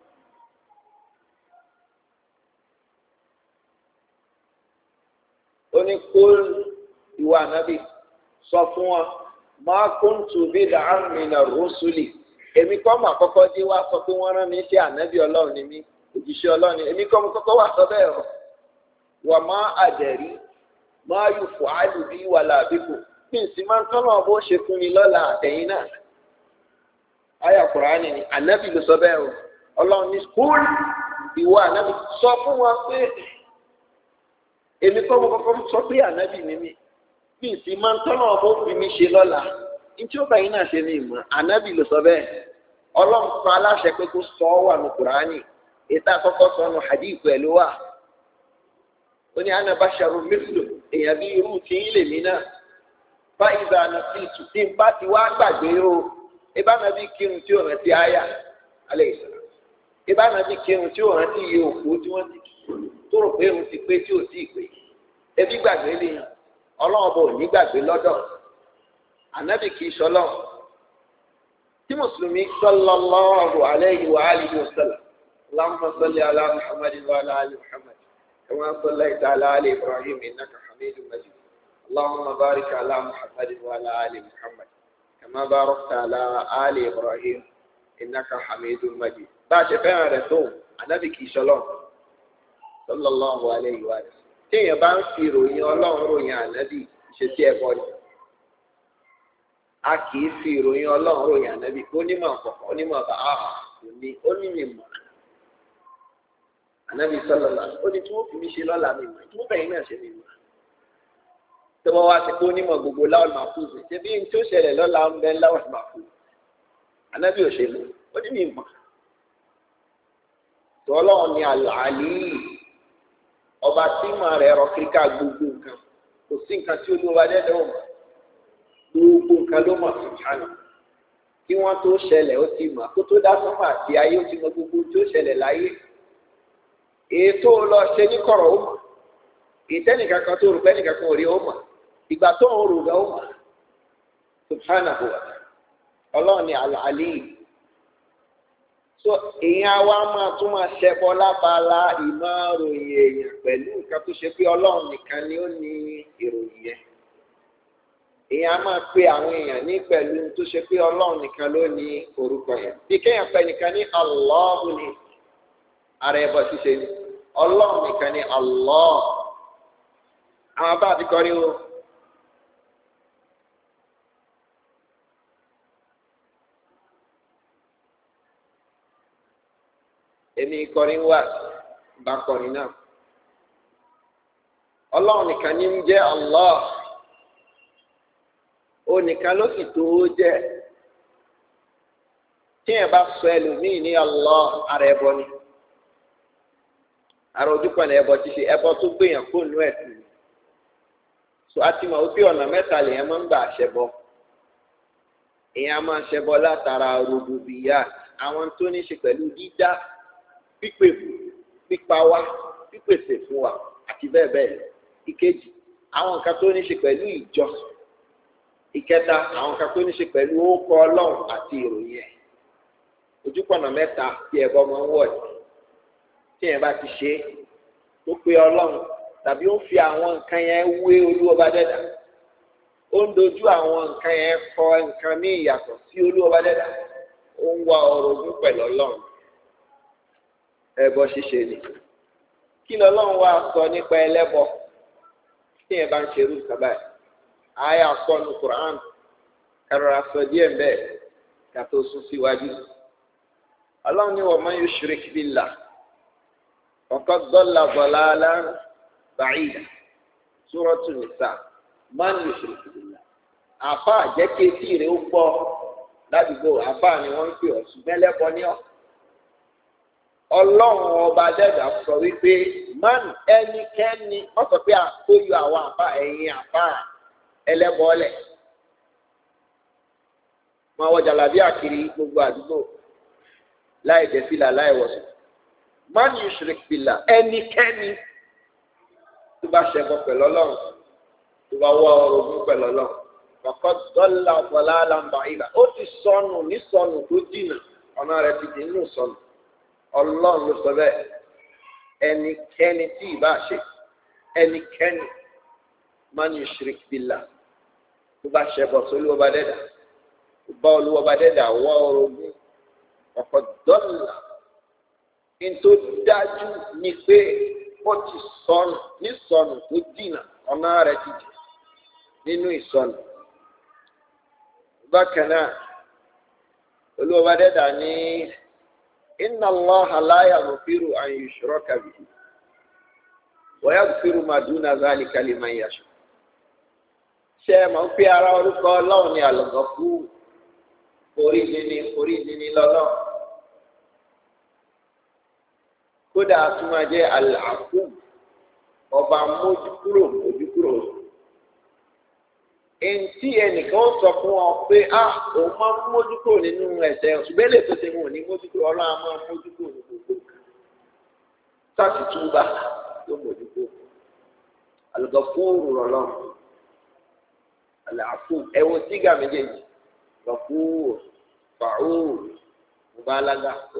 ó ní kó ìwà ànábì sọ fún wa máa kóńtù bí dàámìnà rọ́sùlì èmi kọ́ mà kọ́kọ́ dé wá sọ pé wọ́n rán mi sí ànábì ọlọ́run ni mí òjíṣẹ́ ọlọ́run ni èmi kọ́ mo kọ́kọ́ wà sọ bẹ́ẹ̀ rọ wà má àdẹ̀rí má yù fọ́ àlùbí wà làbíkù bí n sì máa ń tọ́nà bó ṣe fún mi lọ́la àtẹ̀yìn náà àyà Kùránì ni ànábì ló sọ bẹ́ẹ̀ rọ ọlọ́run ní skúl ìwọ ànábì sọ fún wa pé èmi kọ́ mo kọ́kọ́ sọ pé ànábì ni mí bí n sì máa ń tọ́nà bó fi mi ṣe lọ́la ntí ó báyìí náà ṣe ní ìmọ̀ ànábì ló sọ bẹ́ẹ̀ ọlọ́run pa aláṣẹ pé kó sọ ọ́ wà ní Kùránì ètò àkọ́kọ́ sọ ọ́nù hadith pẹ̀lú wa ó ní ana basharu mithlu èèyàn bí irú tí ń lè mí náà bá ìgbà àná sí ìtù tí n bá ti wá gbàgbé o ìbá nàbí kírun tí ò rántí àyà alẹ́ ìsọ̀rọ̀ ìbá nàbí kírun tí ò rántí iye òkú tí wọ́n ti kí tó rò pé òun ti pé tí ò tí ì pé ebi gbàgbé lè yàn ọlọ́run bò ní gbàgbé lọ́dọ̀ ànábì kì í sọlọ́ tí mùsùlùmí sallallahu alayhi wa alihi wa sallam allahumma salli ala muhammadin wa ala ali muhammad kama sallaita ala ali ibrahim innaka hamidun majid allahumma barik ala muhammadin wa ala ali muhammad kama barakta ala ali ibrahim innaka hamidun majid bá a ṣe fẹ́ràn rẹ̀ tó ànábì kì í sọlọ́ sallallahu alayhi wa sallam téèyàn bá ń fi ìròyìn ọlọ́run ròyìn ànábì ìṣesí ẹ̀bọ ni a kì í fi ìròyìn ọlọ́run ròyìn ànábì onímọ̀ kọ̀ọ̀kan onímọ̀ bá a kò ní onímọ̀ ànábì sọlọ́lá ó ní tí wọ́n fi mí ṣe lọ́la mi mọ̀ tí wọ́n bẹ̀yìn náà ṣe mi mọ̀ tí wọ́n wá sí pé onímọ̀ gbogbo láwọn máa fún mi ṣe bí n tí ó ṣẹlẹ̀ lọ́la ń bẹ láwọn máa fún mi ànábì òṣèlú ó ní mi mọ̀ tó ọlọ́run ni àlàálí ọba tí màá rẹ̀ rọ kíríkà gbogbo nǹkan kò sí nǹkan tí olúwa dẹ́dẹ́ ò mọ̀ gbogbo nǹkan ló mọ̀ subhanahu kí wọ́n tó ṣẹlẹ̀ ó ti mọ̀ kó tó dá sọ́mà àti ayé ó ti mọ̀ gbogbo tí ó ṣẹlẹ̀ láyé ètò lọ ṣe ní kọ̀rọ̀ ó mọ̀ ìtẹ́nìkan kan tó rò pé nìkan kan ò rí ó mọ̀ ìgbà tó ń rò ó mọ̀ subhanahu ọlọ́run ni àlàálí so èèyàn wa máa tún máa ṣẹbọ lábala ìmọ̀ ròyìn èèyàn pẹ̀lú nǹkan tó ṣe pé ọlọ́run nìkan ni ó ní ìròyìn yẹn èèyàn máa pe àwọn èèyàn ní pẹ̀lú tó ṣe pé ọlọ́run nìkan ló ní orúkọ yẹn bí kéèyàn pẹ nìkan ní Allahu ni ara ẹbọ ṣíṣe ni ọlọ́run nìkan ní Allah àwọn bá ti kọrí o. èmi kọrin wá bá kọrin náà ọlọ́run nìkan ní ń jẹ́ Allah ó nìkan ló sì tó jẹ́ tí ẹ bá sọ ẹlòmíì ní Allah ara ẹbọ ni ara ojúpọ̀ ní ẹbọ ti ṣe ẹbọ tó gbéyàn kó nú ẹ̀sìn ni so a ti mọ̀ wípé ọ̀nà mẹ́ta lèèyàn máa ń gbà ṣẹbọ èèyàn máa ṣẹbọ látara rububiyya àwọn tó ní ṣe pẹ̀lú dídá pípè pípa wá pípèsè fún wa àti bẹ́ẹ̀ bẹ́ẹ̀ ìkejì àwọn nǹkan tó ní ṣe pẹ̀lú ìjọsìn ìkẹta àwọn nǹkan tó ní ṣe pẹ̀lú orúkọ ọlọ́run àti ìròyìn ẹ̀ ojúpọ̀nà mẹ́ta tí ẹ̀bọ máa ń wọ̀ tí ẹ̀ bá ti ṣe tó pé ọlọ́run tàbí ó ń fi àwọn nǹkan yẹn wé olúwọba dẹ́dà ó ń dojú àwọn nǹkan yẹn kọ nǹkan ní ìyàtọ̀ sí olúwọba dẹ́dà ó ń wá orogún pẹ̀lú ọlọ́run ẹbọ ṣíṣe ni kí lọ́lọ́run wá sọ nípa ẹlẹ́bọ tí ẹ bá ń ṣerú nǹkan báyìí àyà sọnù Quran kárọ̀rà sọ díẹ̀ bẹ́ẹ̀ ká tó sún síwájú ọlọ́run ní wa man yushrik billah faqad dalla dalalan ba'ida Suratu Nisa man yushrik billah àfa àjẹkẹ́tì rẹ̀ ó gbọ́ ládùúgbò àfa ni wọ́n ń pè ọ́ ṣùgbọ́n ẹlẹ́bọ ní ọ́ ọlọ́run ọba dẹ́gbà sọ wípé man ẹnikẹ́ni wọ́n sọ pé àkóyọ àwọn àfa ẹ̀yìn àfa ẹlẹ́bọ̀ọ́lẹ̀ máa wọ jàlábí àkiri gbogbo àdúgbò láì dẹ́fìlà láì wọ̀sùn man yushrik billah ẹnikẹ́ni tó bá ṣẹbọ pẹ̀lú ọlọ́run tó bá wọ orogún pẹ̀lú ọlọ́run faqad dalla dalalan ba'ida ó ti sọnù ní sọnù tó dìnnà ọ̀nà rẹ̀ ti dì nínú sọnù. Ọlọ́run ló sọ bẹ́ẹ̀ ẹnikẹ́ni tí ì bá ṣe ẹnikẹ́ni man yushrik billah tó bá ṣẹbọ sórí ọba dẹ́dà tó bá olúwọba dẹ́dà wọ orogún ọ̀pọ̀ dọ́là ní tó dájú ni pé ó ti sọnù ní sọnù tó dìnnà ọ̀nà rẹ̀ ti dì nínú ìsọnù. Bákan náà olúwọba dẹ́dà ní. Inna Allaha la yaghfiru an yushraka bihi wa yaghfiru ma duna dhalika liman yasha. Ṣé ẹ máa ń pe ara orúkọ ọlọ́run ní Al-Ghafur orí níní orí níní lọ́lọ́ kódà a tún máa jẹ́ Al-Afu ọba mójúkúrò mójúkúrò èyí tí ẹnìkan sọ fún ọ pé a òun máa ń mójú kúrò nínú ẹ̀ṣẹ̀ ṣùgbọ́n èlé tó ṣe wọn ò ní mójú kúrò ọlọ́run á máa mójú kúrò ní gbogbo sáàtì túbà yóò mójú kúrò àlùgọ́fóòrù ọlọ́run àlàáfù ẹ̀wọ̀n sígà méjèèjì gọ́fóòrù fàáhùrù mubalaga tó.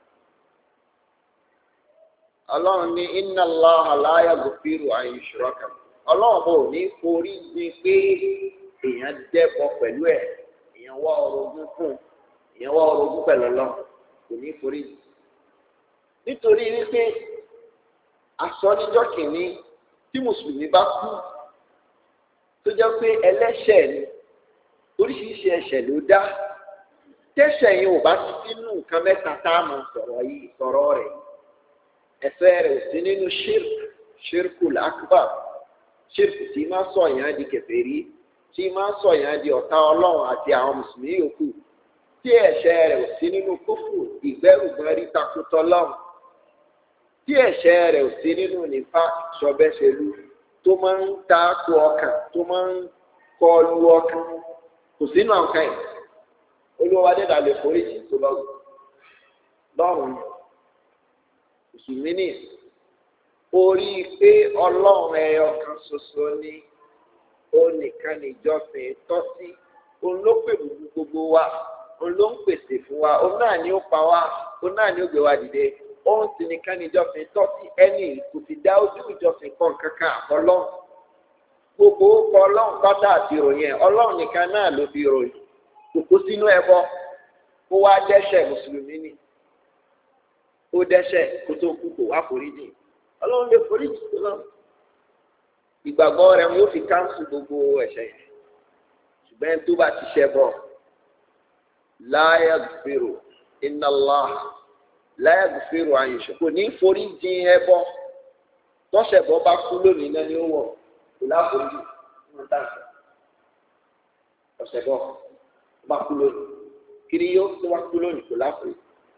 ọlọ́run ní inna Allaha la yaghfiru an yushraka ọlọ́run kò ní forí ní pé èèyàn dẹ́bọ pẹ̀lú ẹ̀ èèyàn wá orogún fún èèyàn wá orogún pẹ̀lú ọlọ́run kò ní forí. nítorí wípé asọ́níjọ́ kìíní tí mùsùlùmí bá kú tó jẹ́ pé ẹlẹ́ṣẹ̀ ni oríṣiríṣi ẹ̀ṣẹ̀ ló dá tẹ́ṣẹ̀ yẹn ò bá ti sínú nǹkan mẹ́ta tá a máa sọ̀rọ̀ yìí sọ̀rọ̀ rẹ̀ ẹ̀ṣẹ̀ rẹ̀ ò sí nínú ṣírk ṣírkul akbar ṣírk tí máa sọ yẹn di kèfèrí tí máa sọ yẹn di ọ̀tá ọlọ́run àti àwọn mùsùlùmí yòókù tí ẹ̀ṣẹ̀ rẹ̀ ò sí nínú kúfù ìgbẹ́rùgbọ́n takùtọ̀ lọ́run tí ẹ̀ṣẹ̀ rẹ̀ ò sí nínú nípa sọ̀bẹ́sẹ̀lú tó máa ń takò ọkàn tó máa ń kọlu ọkàn kò sínú àwọn kan yìí olówó adéda lè forí jì tó bá wù lọ́rùn mùsùlùmí ní orí pé ọlọ́run ẹyọ kan ṣoṣo ní ó nìkan níjọ́sìn tọ́ sí òun ló pè gbogbo wa òun ló ń pèsè fún wa òun náà ni ó pa wá òun náà ni ó gbé wa dìde òun sì nìkan níjọ́sìn tọ́ sí ẹni kò sì dá ojú ìjọsìn kan kankan àbọ̀lọ́run gbogbo ọkọ̀ ọlọ́run pátá àti ìròyìn ẹ̀ ọlọ́run nìkan náà ló fi ròyìn kò sínú ẹbọ kó wá dẹ́ṣẹ̀ mùsùlùmí ni ó dẹ́ṣẹ̀ kó tó kú kó wá foríjì ọlọ́run lè foríjì tó lọ ìgbàgbọ́ rẹ̀ yóò fi káńsù gbogbo ẹ̀ṣẹ̀ yẹn ṣùgbọ́n tó bá ti ṣẹ bọ̀ la yaghfiru inna Allah la yaghfiru an yushrak kò ní foríjì ẹbọ tọ́ṣẹ̀ bọ́ bá kú lónìí náà ni ó wọ̀ kò láforíjì wọn dáhùn ọ̀sẹ̀ bọ̀ bá kú lónìí kiri yóò tó wá kú lónìí kò láforíjì.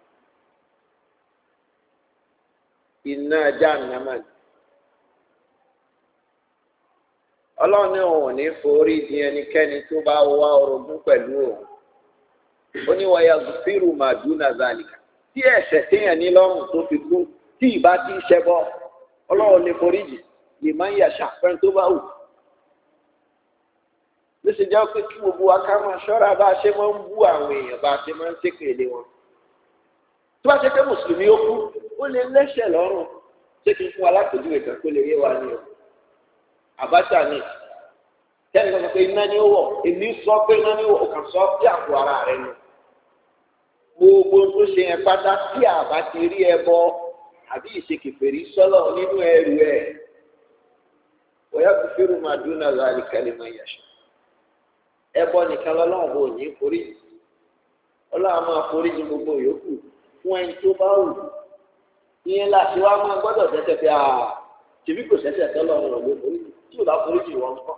iná jahannama ni ọlọ́run ní òun ò ní forí di ẹnikẹ́ni tó bá wá orogún pẹ̀lú òun ó ní wa yaghfiru ma duna zalika tí ẹ̀ṣẹ̀ téèyàn ní lọ́rùn tó fi kú tí ìbá ti ṣẹbọ ọlọ́run lè forí jì liman yasha pẹ́ẹ́n tó bá wù ló ṣe jẹ́ pé kí gbogbo wa ká máa ṣọ́ra bá a ṣe máa ń bú àwọn èèyàn bá a ṣe máa ń ṣépèlé wọn tó bá ṣe pé mùsùlùmí ó kú ó lè lẹ́ṣẹ̀ lọ́rùn ṣé kí n fún alákòójúwe kan kó lè yé wa ní o Abacha ní kẹ́ni kan sọ pé iná ní ó wọ̀ èmi sọ pé iná ní ó wọ̀ ó kàn sọ sí àpò ara rẹ nù gbogbo tó ṣe yẹn pátá tí àbá ti rí ẹbọ àbí ìṣekèfèrí sọ́lọ̀ nínú ẹrù ẹ̀ wọ́n yá kó fẹ́rù máa dún náà láàrin kálí máa yàṣọ ẹbọ nìkan lọ́lọ́run bò ní forí ọlọ́run máa forí ní gbogbo yòókù fún ẹni tó bá wù ìyẹn láti wá máa gbọ́dọ̀ tẹ́tẹ́ pé àà tìbí kò sẹ́sẹ̀ tọ́lọ̀ ọ̀rọ̀ ló forí tí ò bá forí jì wọ́n kọ́.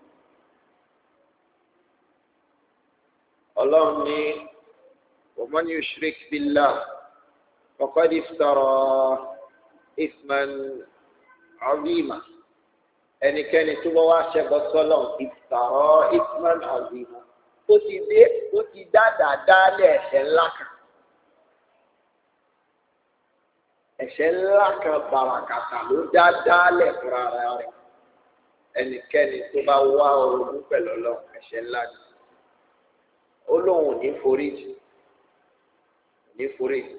ọlọ́run ní waman yushrik billah faqad iftara ithman azima ẹnikẹ́ni tó bá wá ṣẹbọ sọ́lọ̀ iftara ithman azima ó ti dé ó ti dáadáa dálẹ̀ ẹ̀ṣẹ̀ ńlá kan. ẹ̀ṣẹ̀ ńlá kan bàràkàtà ló dá dálẹ̀ fúnra rẹ̀ ẹnikẹ́ni tó bá wá orogún pẹ̀lú Ọlọ́run ẹ̀ṣẹ̀ ńlá ni ó lóun ò ní foríjì ò ní foríjì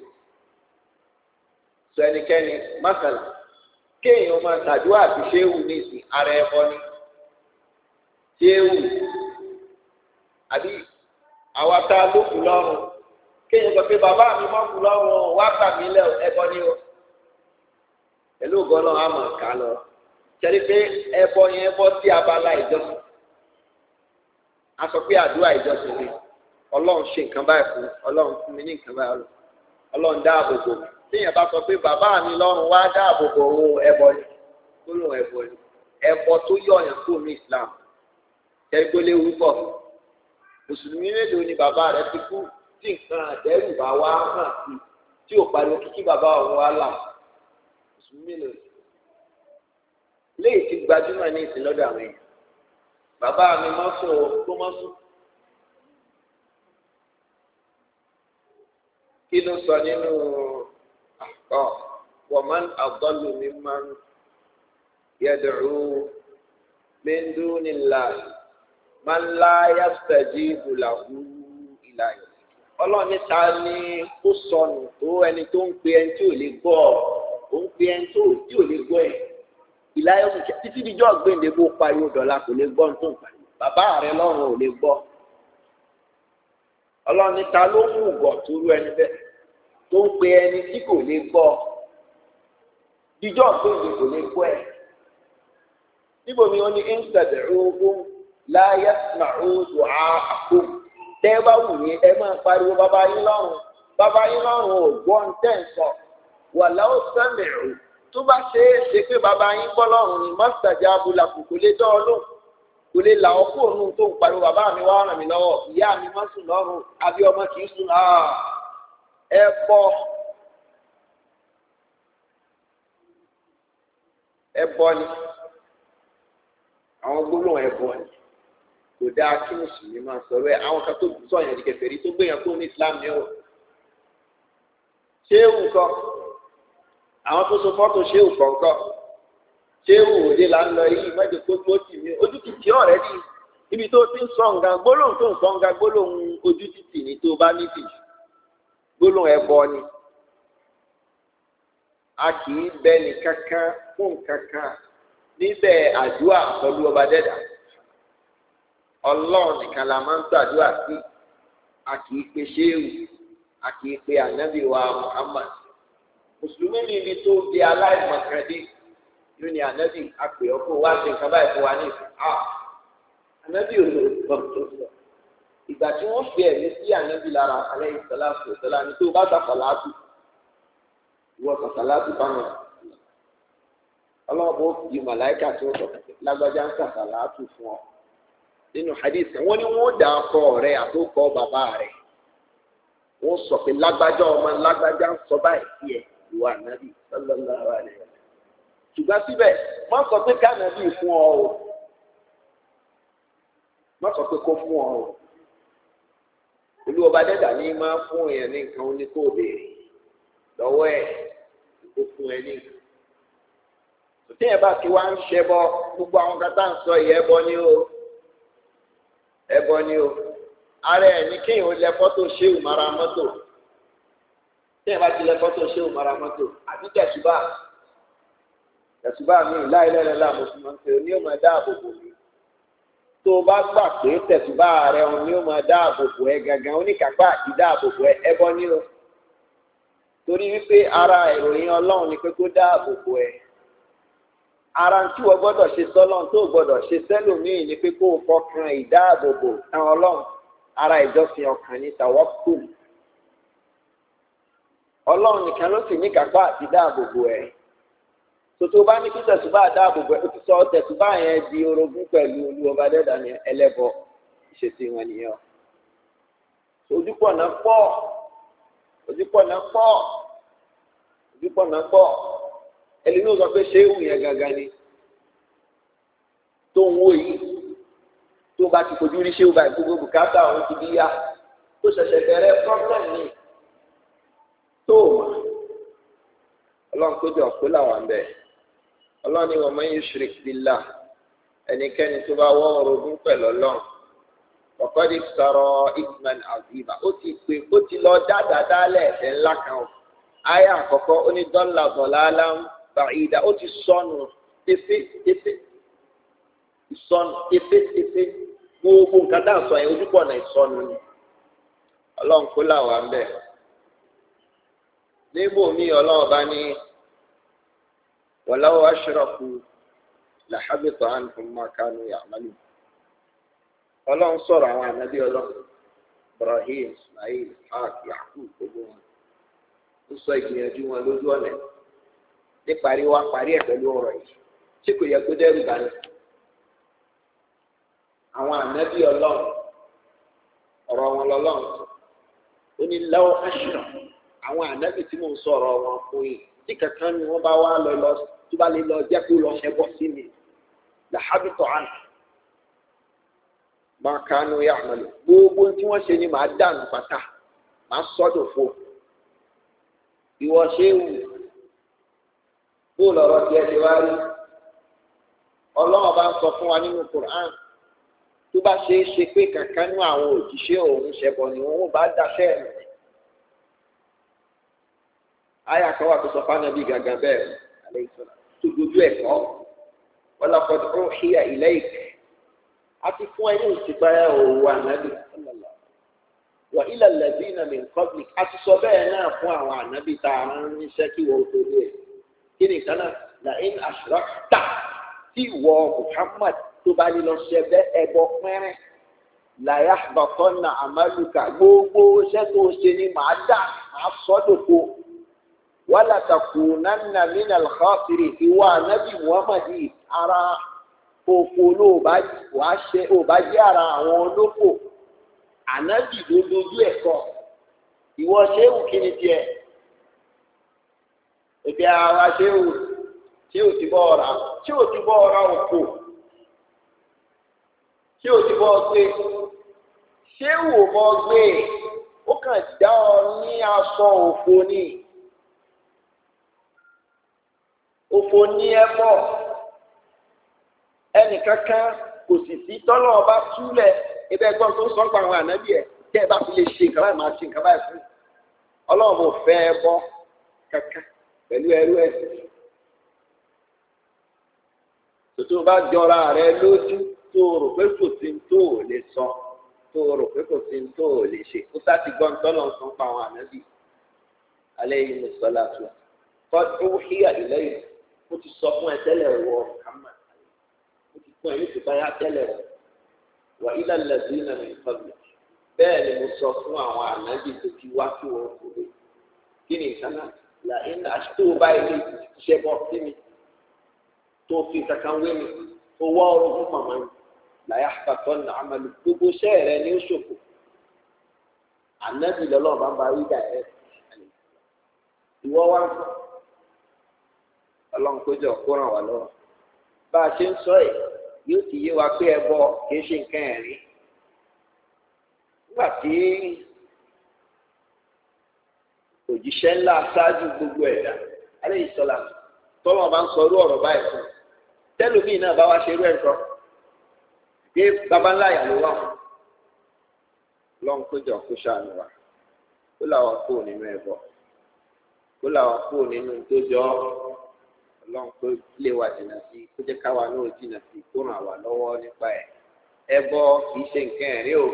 sọ ẹnikẹ́ni mákàlá kéèyàn máa tàdúrà àti ṣéwù ní ìsìn ara ẹbọ ni ṣéwù àbí àwa tá a ló kù lọ́rùn kéèyàn sọ pé bàbá mi má kù lọ́rùn wá gbà mí lẹ́ ẹbọ ni o pẹ̀lú ògbọ́nà àmọ̀ ká lọ ṣẹ́ni pé ẹbọ yẹn bọ́ sí abala ìjọsìn a sọ pé àdúrà ìjọsìn ni ọlọ́run ṣe nǹkan báyìí fún ọlọ́run fún mi ní nǹkan báyìí ọlọ́run dáàbò bò mí téèyàn bá sọ pé bàbá mi lọ́run wá dáàbò bò owó ẹbọ ni tó lóun ẹbọ ni ẹbọ tó yọ̀yàn kúrò ní Islam ẹgbẹ́lẹ́ wúpọ̀ mùsùlùmí mélòó ni bàbá rẹ ti kú tí nǹkan àdẹ́rù bá wá hàn sí tí ò pariwo kíkí bàbá òun wá là mùsùlùmí mélòó léyìí ti gbajúmọ̀ ní ìsìn lọ́dọ̀ àwọn èèyàn bàbá mi má sùn o tó má sùn. kí ló sọ nínú àkọ́ waman adallu mimman yad'u min dunillahi man la yastajibu lahu ila yawm. ọlọ́run ní ta ni ó sọnù tó ẹni tó ń pe ẹni tí ò lè gbọ́ ó ń pe ẹni tí ò lè gbọ́ ẹ̀ ìláyọ̀ kò títí díjọ́ gbèǹde bó pariwo dọ̀la kò lè gbọ́ tó ń pariwo bàbá rẹ lọ́run ò lè gbọ́. ọlọ́run ní ta ló mú ugọ̀ tó rú ẹni bẹ́ẹ̀ tó ń pe ẹni tí kò lè gbọ́ díjọ́ gbèǹde kò lè gbọ́ ẹ̀. níbo mi wọn ní instad'uhum la yasma'u du'a'akum tẹ́ bá wù yín ẹ máa pariwo bàbá yín lọ́run bàbá yín lọ́run ò gbọ́ ń tẹ̀ ń sọ walau sami'u tó bá ṣe é ṣe pé bàbá yín gbọ́ lọ́run ni mastajabu lakum kò lè dán ọ lóhùn kò lè là ọ́ kó òun tó ń pariwo bàbá mi wá ràn mí lọ́wọ́ ìyá mi má sùn lọ́rùn àbí ọmọ kì í sùn ẹ bọ́ ẹ bọ́ ni àwọn gbólóhùn ẹ bọ́ ni kò dáa kí mùsùlùmí máa sọ bẹ́ẹ̀ àwọn kan tó sọ yẹn di kèfèrí tó gbéyàn kó ní Islam ní ọ ṣé ewu kan àwọn tó so fọ́tò ṣé ewu kọ̀ọ̀kan ṣé ewu òde là ń lọ yìí mẹ́jọ tó tó tì mí ojú títì ọ̀rẹ́ ni ibi tó ti ń sọ nǹkan gbólóhùn tó ń sọ nǹkan gbólóhùn ojú títì ni tó bá níbi gbólóhùn ẹbọ ni a kì í bẹ ní kankan fún kankan níbẹ̀ àdúrà pẹ̀lú ọba dẹ́dà ọlọ́run nìkan la máa ń gbàdúrà sí a kì í pe ṣéwù a kì í pe ànábì wa Muhammad mùsùlùmí ní ibi tó di aláìmọ̀kàndé yóò ní ànábì àpè ọkọ wá sí nǹkan báyìí fún wa ní ìfẹ́ ah ànábì ò lè gbọ́ tó sọ ìgbà tí wọ́n fi ẹ̀mí sí ànábì lára alẹ́ ìsọlá ìsọlá ní tó bá sàfàlátù ìwọ sàfàlátù báwọn ọlọ́run bó di màláìkà tí wọ́n sọ lágbájá ń sàfàlátù fún ọ nínú hadith wọ́n ní wọ́n dà ọkọ rẹ̀ àtòkọ bàbá rẹ̀ wọ́n sọ pé lágbájá ọmọ lágbájá ń sọ báyìí sí ẹ̀ ìwà ànábì sallallahu alaihi wasallam ṣùgbọ́n síbẹ̀ má sọ pé kánábì fún ọ o má sọ pé kó fún ọ o olúwọba dẹ́dà ní máa fún èèyàn ní nǹkan ní kó béèrè lọ́wọ́ ẹ̀ kó fún ẹ ní nǹkan téèyàn bá ti wá ń ṣẹbọ gbogbo àwọn kátà ń sọ ìyẹn ẹbọ ni o ẹbọ ni o ara ẹ̀ ní kéèyàn lẹ fọ́tò ṣéwù mara mọ́tò téèyàn bá ti lẹ fọ́tò ṣéwù mara mọ́tò àti tẹ̀sùbà tẹ̀sùbà mi láìláìláìlá mo fi máa ń pè ó ní ó máa dáàbò bò mí tó o bá gbà pé tẹ̀sùbà rẹ òun ni ó máa dáàbò bò ẹ gangan oníkàgbà àti dáàbò bò ẹ ẹbọ ni o torí wípé ara ìròyìn Ọlọ́run ni pé kó dáàbò bò ẹ ara tí wọ́n gbọ́dọ̀ ṣe sọ́lọ́n tó gbọ́dọ̀ ṣe sẹ́lòmíì ni pé kó o fọkàn ìdáàbòbò tán Ọlọ́run ara ìjọsìn ọkàn ní tawakkul Ọlọ́run nìkan ló sì ní kápá àti dáàbòbò ẹ̀ tòtò bá ní kí tẹ̀sùbá dáàbòbò ẹ̀ ó ti sọ tẹ̀sùbá yẹn di orogún pẹ̀lú olúwọba dẹ́dà ní ẹlẹ́bọ ìṣètì wọn nìyẹn ojúpọ̀ náà pọ̀ ojúpọ̀ náà pọ̀ ojúpọ̀ náà pọ̀ ẹni ní o sọ pé ṣé ewu yẹn gangan ni tó ń wò yìí tó bá ti fojú rí ṣé ewu báyìí gbogbo bùkátà òun ti bí yá tó ṣẹ̀ṣẹ̀ bẹ̀rẹ̀ problem ni tó o mọ̀ ọlọ́run tó jẹ́ ọ̀pẹ́ làwọn bẹ̀ ọlọ́run ni wa man yushrik billah ẹnikẹ́ni tó bá wọ́ orogún pẹ̀lú ọlọ́run faqad iftara ithman azima ó ti pè ó ti lọ dáadáa dálẹ̀ ẹ̀ṣẹ̀ ńlá kan o ayé àkọ́kọ́ ó ní dọ́là dọ̀làlá bàìdá ó ti sọnù tefe tefe ìsọnù tefe tefe gbogbo nǹkan tá à ń sọ yẹn ojúbọ náà ìsọnù ni Ọlọ́run kó là wà ń bẹ níbo mi Ọlọ́run bá ní walaw ashraku la habita anhum ma kanu ya'malun Ọlọ́run sọ̀rọ̀ àwọn ànábì Ọlọ́run Ibrahim Ismail Ishaq Yaqub gbogbo wọn ó sọ ìgbìyànjú wọn lójú ọ̀nà ní parí wá parí ẹ̀ pẹ̀lú ọ̀rọ̀ yìí tí kò yẹ kó dẹ́rù bani àwọn ànábì Ọlọ́run ọ̀rọ̀ wọn lọ́lọ́run ó ní lọ́wọ́ aṣọ àwọn ànábì tí mò ń sọ̀rọ̀ wọn fún yìí tí kankan ni wọ́n bá wá lọ lọ tó bá lè lọ jẹ́ kó lọ ṣẹbọ sí mi làhábìtọ̀ àná máa kánú yá àmàlù gbogbo tí wọ́n ṣe ni màá dànù pátá màá sọ́dọ̀ fún ìwọ ṣé wù bó lọ́rọ̀ tiẹ̀ ṣe wá rí ọlọ́run bá ń sọ fún wa nínú Qur'an tó bá ṣe é ṣe pé kankan nú àwọn òjíṣẹ́ òun ṣẹbọ ni wọn bá dáṣẹ́ ẹ̀ àyà kan wà tó sọ fún Ànábì gàgà bẹ́ẹ̀ alẹ́ ìsọ̀rọ̀ tó dojú ẹ̀kọ́ wọ́n lọ kọ́dọ̀ ó híyà ilẹ̀ ìkẹ́ àti fún ẹni ìsìnkpáyà òwò Ànábì wà ilẹ̀ lẹ́bí iná mi kọ́bìlì àti sọ bẹ́ẹ̀ náà fún àwọn Ànábì tá a rán níṣẹ́ kí wọ́n tó dé kí ni kan náà làyín àṣùrọ̀ tà tí ìwọ Muhammad tó bá ní lọ ṣe bẹ́ ẹbọ pẹ́rẹ́ làyà bàtọ́ nà àmàlùkà gbogbo iṣẹ́ tó ṣe ni màá dà màá sọ́dọ̀kọ wàlá takunanna minal khasirin ìwọ Ànábì Muhammad ara òfò ló bá wàá ṣe ò bá jẹ́ ara àwọn olóko Ànábì ló dojú ẹ̀ kọ ìwọ ṣéwù kí ni tiẹ̀ ètò àwa ṣéwù ṣéwù ti bọ́ ọ̀ra ṣéwù ti bọ́ ọ̀ra òkò ṣéwù ti bọ́ gbé ṣéwù ò bọ́ gbé ó kàn dá ọ ní aṣọ òfò ni òfò ní ẹ bọ̀ ẹnìkankan kò sì sí tọ́lọ́ ọba túlẹ̀ ebe ẹgbọ́n tó ń sọ pa àwọn ànábì ẹ̀ tẹ́ ẹ bá fi lè ṣe nǹkan báyìí máa ṣe nǹkan báyìí fún ọlọ́run ò fẹ́ ẹ bọ́ kankan pẹ̀lú ẹrú ẹ̀sìn tòtò bá jọra rẹ lójú tó rò pé kò sí tó ò lè sọ tó rò pé kò sí tó ò lè ṣe kó sá ti gbọ́n tọ́lọ̀ ń sọ pa àwọn ànábì alayhi salatu qad uhiya ilayhi ó ti sọ fún ẹ tẹ́lẹ̀ wọ Muhammad ó ti fún ẹ ní ìtìpáyà tẹ́lẹ̀ wọ. wà ilà lẹ́sìn mi kọ́bí bẹ́ẹ̀ ni mo sọ fún àwọn ànábì tó ti wá kí wọ́n kú lé kí ni ìsáná là ń àṣìṣe báyìí lè ṣiṣẹ́ bọ́ sí mi tó fi kankan wé mi tó wá ọrọ̀ fún màmá mi làyà àpàtọ́ nà àmàlù gbogbo iṣẹ́ rẹ ní oṣòfò ànábì lọ́lọ́ọ̀ bá ń bá rí dà ẹ́ ìwọ wá ń sọ ọlọ́run kó jọ kó ràn wá lọ́wọ́ bá a ṣe ń sọ ẹ̀ yóò ti yé wa pé ẹbọ kìí ṣe nǹkan ẹ̀rín nígbà tí òjíṣẹ́ ńlá ṣáájú gbogbo ẹ̀dá alayhi salam tọ́lọ́ bá ń sọ irú ọ̀rọ̀ báyìí fún tẹ́lómìn náà bá wá ṣe irú ẹ̀ sọ pé baba ńlá yà ló wà wọn lọ́n kó jọ kó ṣàánú wa kó làwọn kó nínú ẹbọ kó làwọn kó nínú tó jọ ọlọ́run kó lè wà jìnnà sí kó jẹ́ káwa náà jìnnà sí kó ràn wá lọ́wọ́ nípa ẹ̀ ẹbọ kìí ṣe nǹkan ẹ̀rí o.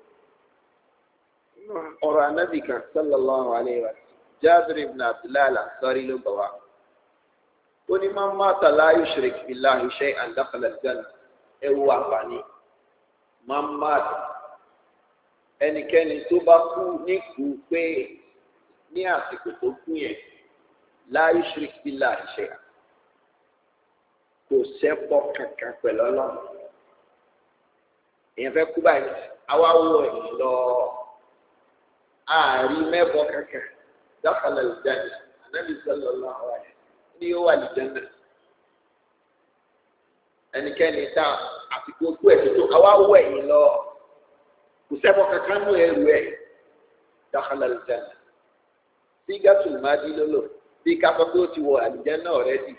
ọ̀rọ̀ anábì kan sallallahu alayhi wa sallam Jabir ibn Abdullah al-Ansari ló gbà wá. ó ní man mata la yushrik billahi shay'an dakhala al-jannah ẹ wo àǹfààní man mata ẹnikẹ́ni tó bá kú níkú pé ní àsìkò tó kú yẹn la yushrik billahi shay'an kò sẹ́pọ̀ kankan pẹ̀lú ọlọ́run èèyàn fẹ́ kú báyìí àwa wọ ẹ̀yìn lọ ààrí mẹ́bọ̀ kankan dakhala al-jannah Ànábì sallallahu alaihi ní ó wà al-jannah ẹnikẹ́ni tá àsìkò kú ẹ̀ tó àwa wọ ẹ̀yìn lọ kò sẹ́pọ̀ kankan nù ẹrù ẹ̀ dakhala al-jannah sígátù máàdí lólò bí kápẹ́ pé ó ti wọ al-jannah already.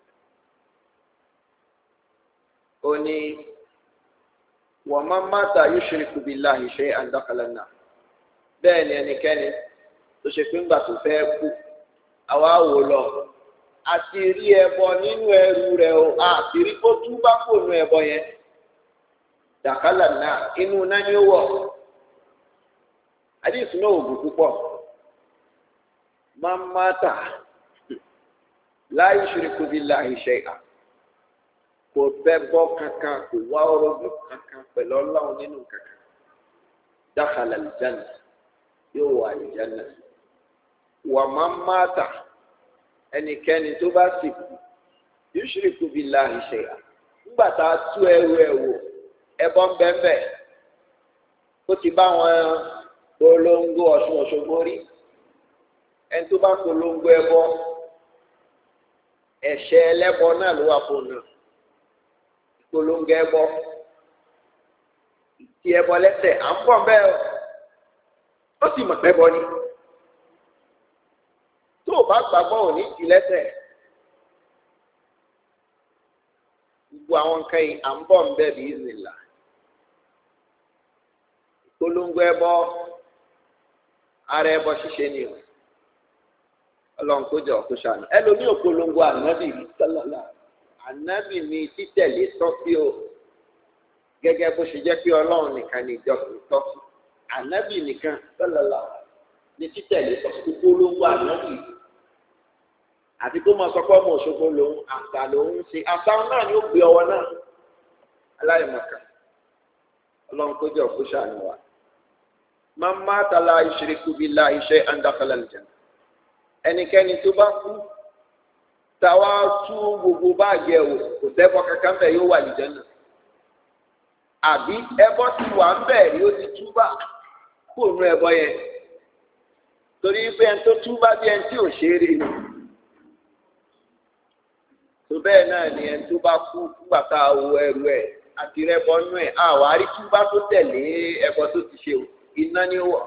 oni wa man mata yushriku billahi shay'an dakhala an-nar bẹ́ẹ̀ ni ẹnikẹ́ni tó ṣe pé ńgbà tó fẹ́ kú àwa wò lọ àti rí ẹbọ nínú ẹrù rẹ̀ o àti rí kó tú bá kó nínú ẹbọ yẹn dakhala an-nar inú náà ni ó wọ̀ àdìsí náà ògùn púpọ̀ man mata la yushriku billahi shay'an kò fẹ́ bọ́ kankan kò wá orogún kankan pẹ̀lú ọlọ́run nínú kankan dakhala al-janna yóò wà al-janna wa man mata ẹnikẹ́ni tó bá sì kú yushriku billahi shay'an nígbà tá a tú ẹrù ẹ̀ wò ẹbọ ń bẹ́ẹ̀ bẹ́ẹ̀ ó ti bá wọn polongo Ọ̀ṣun Òṣogbo rí ẹni tó bá polongo ẹbọ ẹ̀ṣẹ̀ ẹlẹ́bọ náà ló wà fún un náà polongo ẹbọ ẹbọ lẹ́sẹ̀ à ń bọ̀ bẹ́ẹ̀ ó sì mọ̀ pẹ́ bọ ni tó o bá gbàgbọ́ òní ti lẹ́sẹ̀ gbogbo àwọn nǹkan yìí à ń bọ̀ bẹ́ẹ̀ bí ìzìlá ìpolongo ẹbọ ara ẹbọ ṣíṣe ni o ọlọ́run kó jọ kó ṣàánú ẹlòmí òpolongo ànábì sálálà ànábì ni títẹ̀lé tọ́ sí o gẹ́gẹ́ bó ṣe jẹ́ pé ọlọ́run nìkan ni ìjọsìn tọ́ sí ànábì nìkan sálálà ni títẹ̀lé tọ́ sí polongo ànábì àti kó máa sọ pé ọmọ Òṣogbo lòun àṣà lòun ṣe àṣà náà ni ó gbé ọwọ́ náà aláìmọ̀kan ọlọ́run kó jọ kó ṣàánú wa máa má tala yushriku billahi shay'an dakhala al-jannah ẹnikẹ́ni tó bá kú táwa tú gbogbo báàgì ẹ̀wò kò sẹ́bọ̀ kankan bẹ́ẹ̀ yóò wà lìjẹ́ náà àbí ẹbọ ti wà ń bẹ̀ rí ó ti túbà kó nu ẹbọ yẹn torí pé ẹni tó túbà bí ẹni tí ò ṣe é rí ni tó bẹ́ẹ̀ náà ni ẹni tó bá kú nígbà tá a wo ẹrù ẹ̀ àti rẹ́bọ nú ẹ̀ àwárí túbà tó tẹ̀lé ẹbọ tó ti ṣe iná ní wọ̀.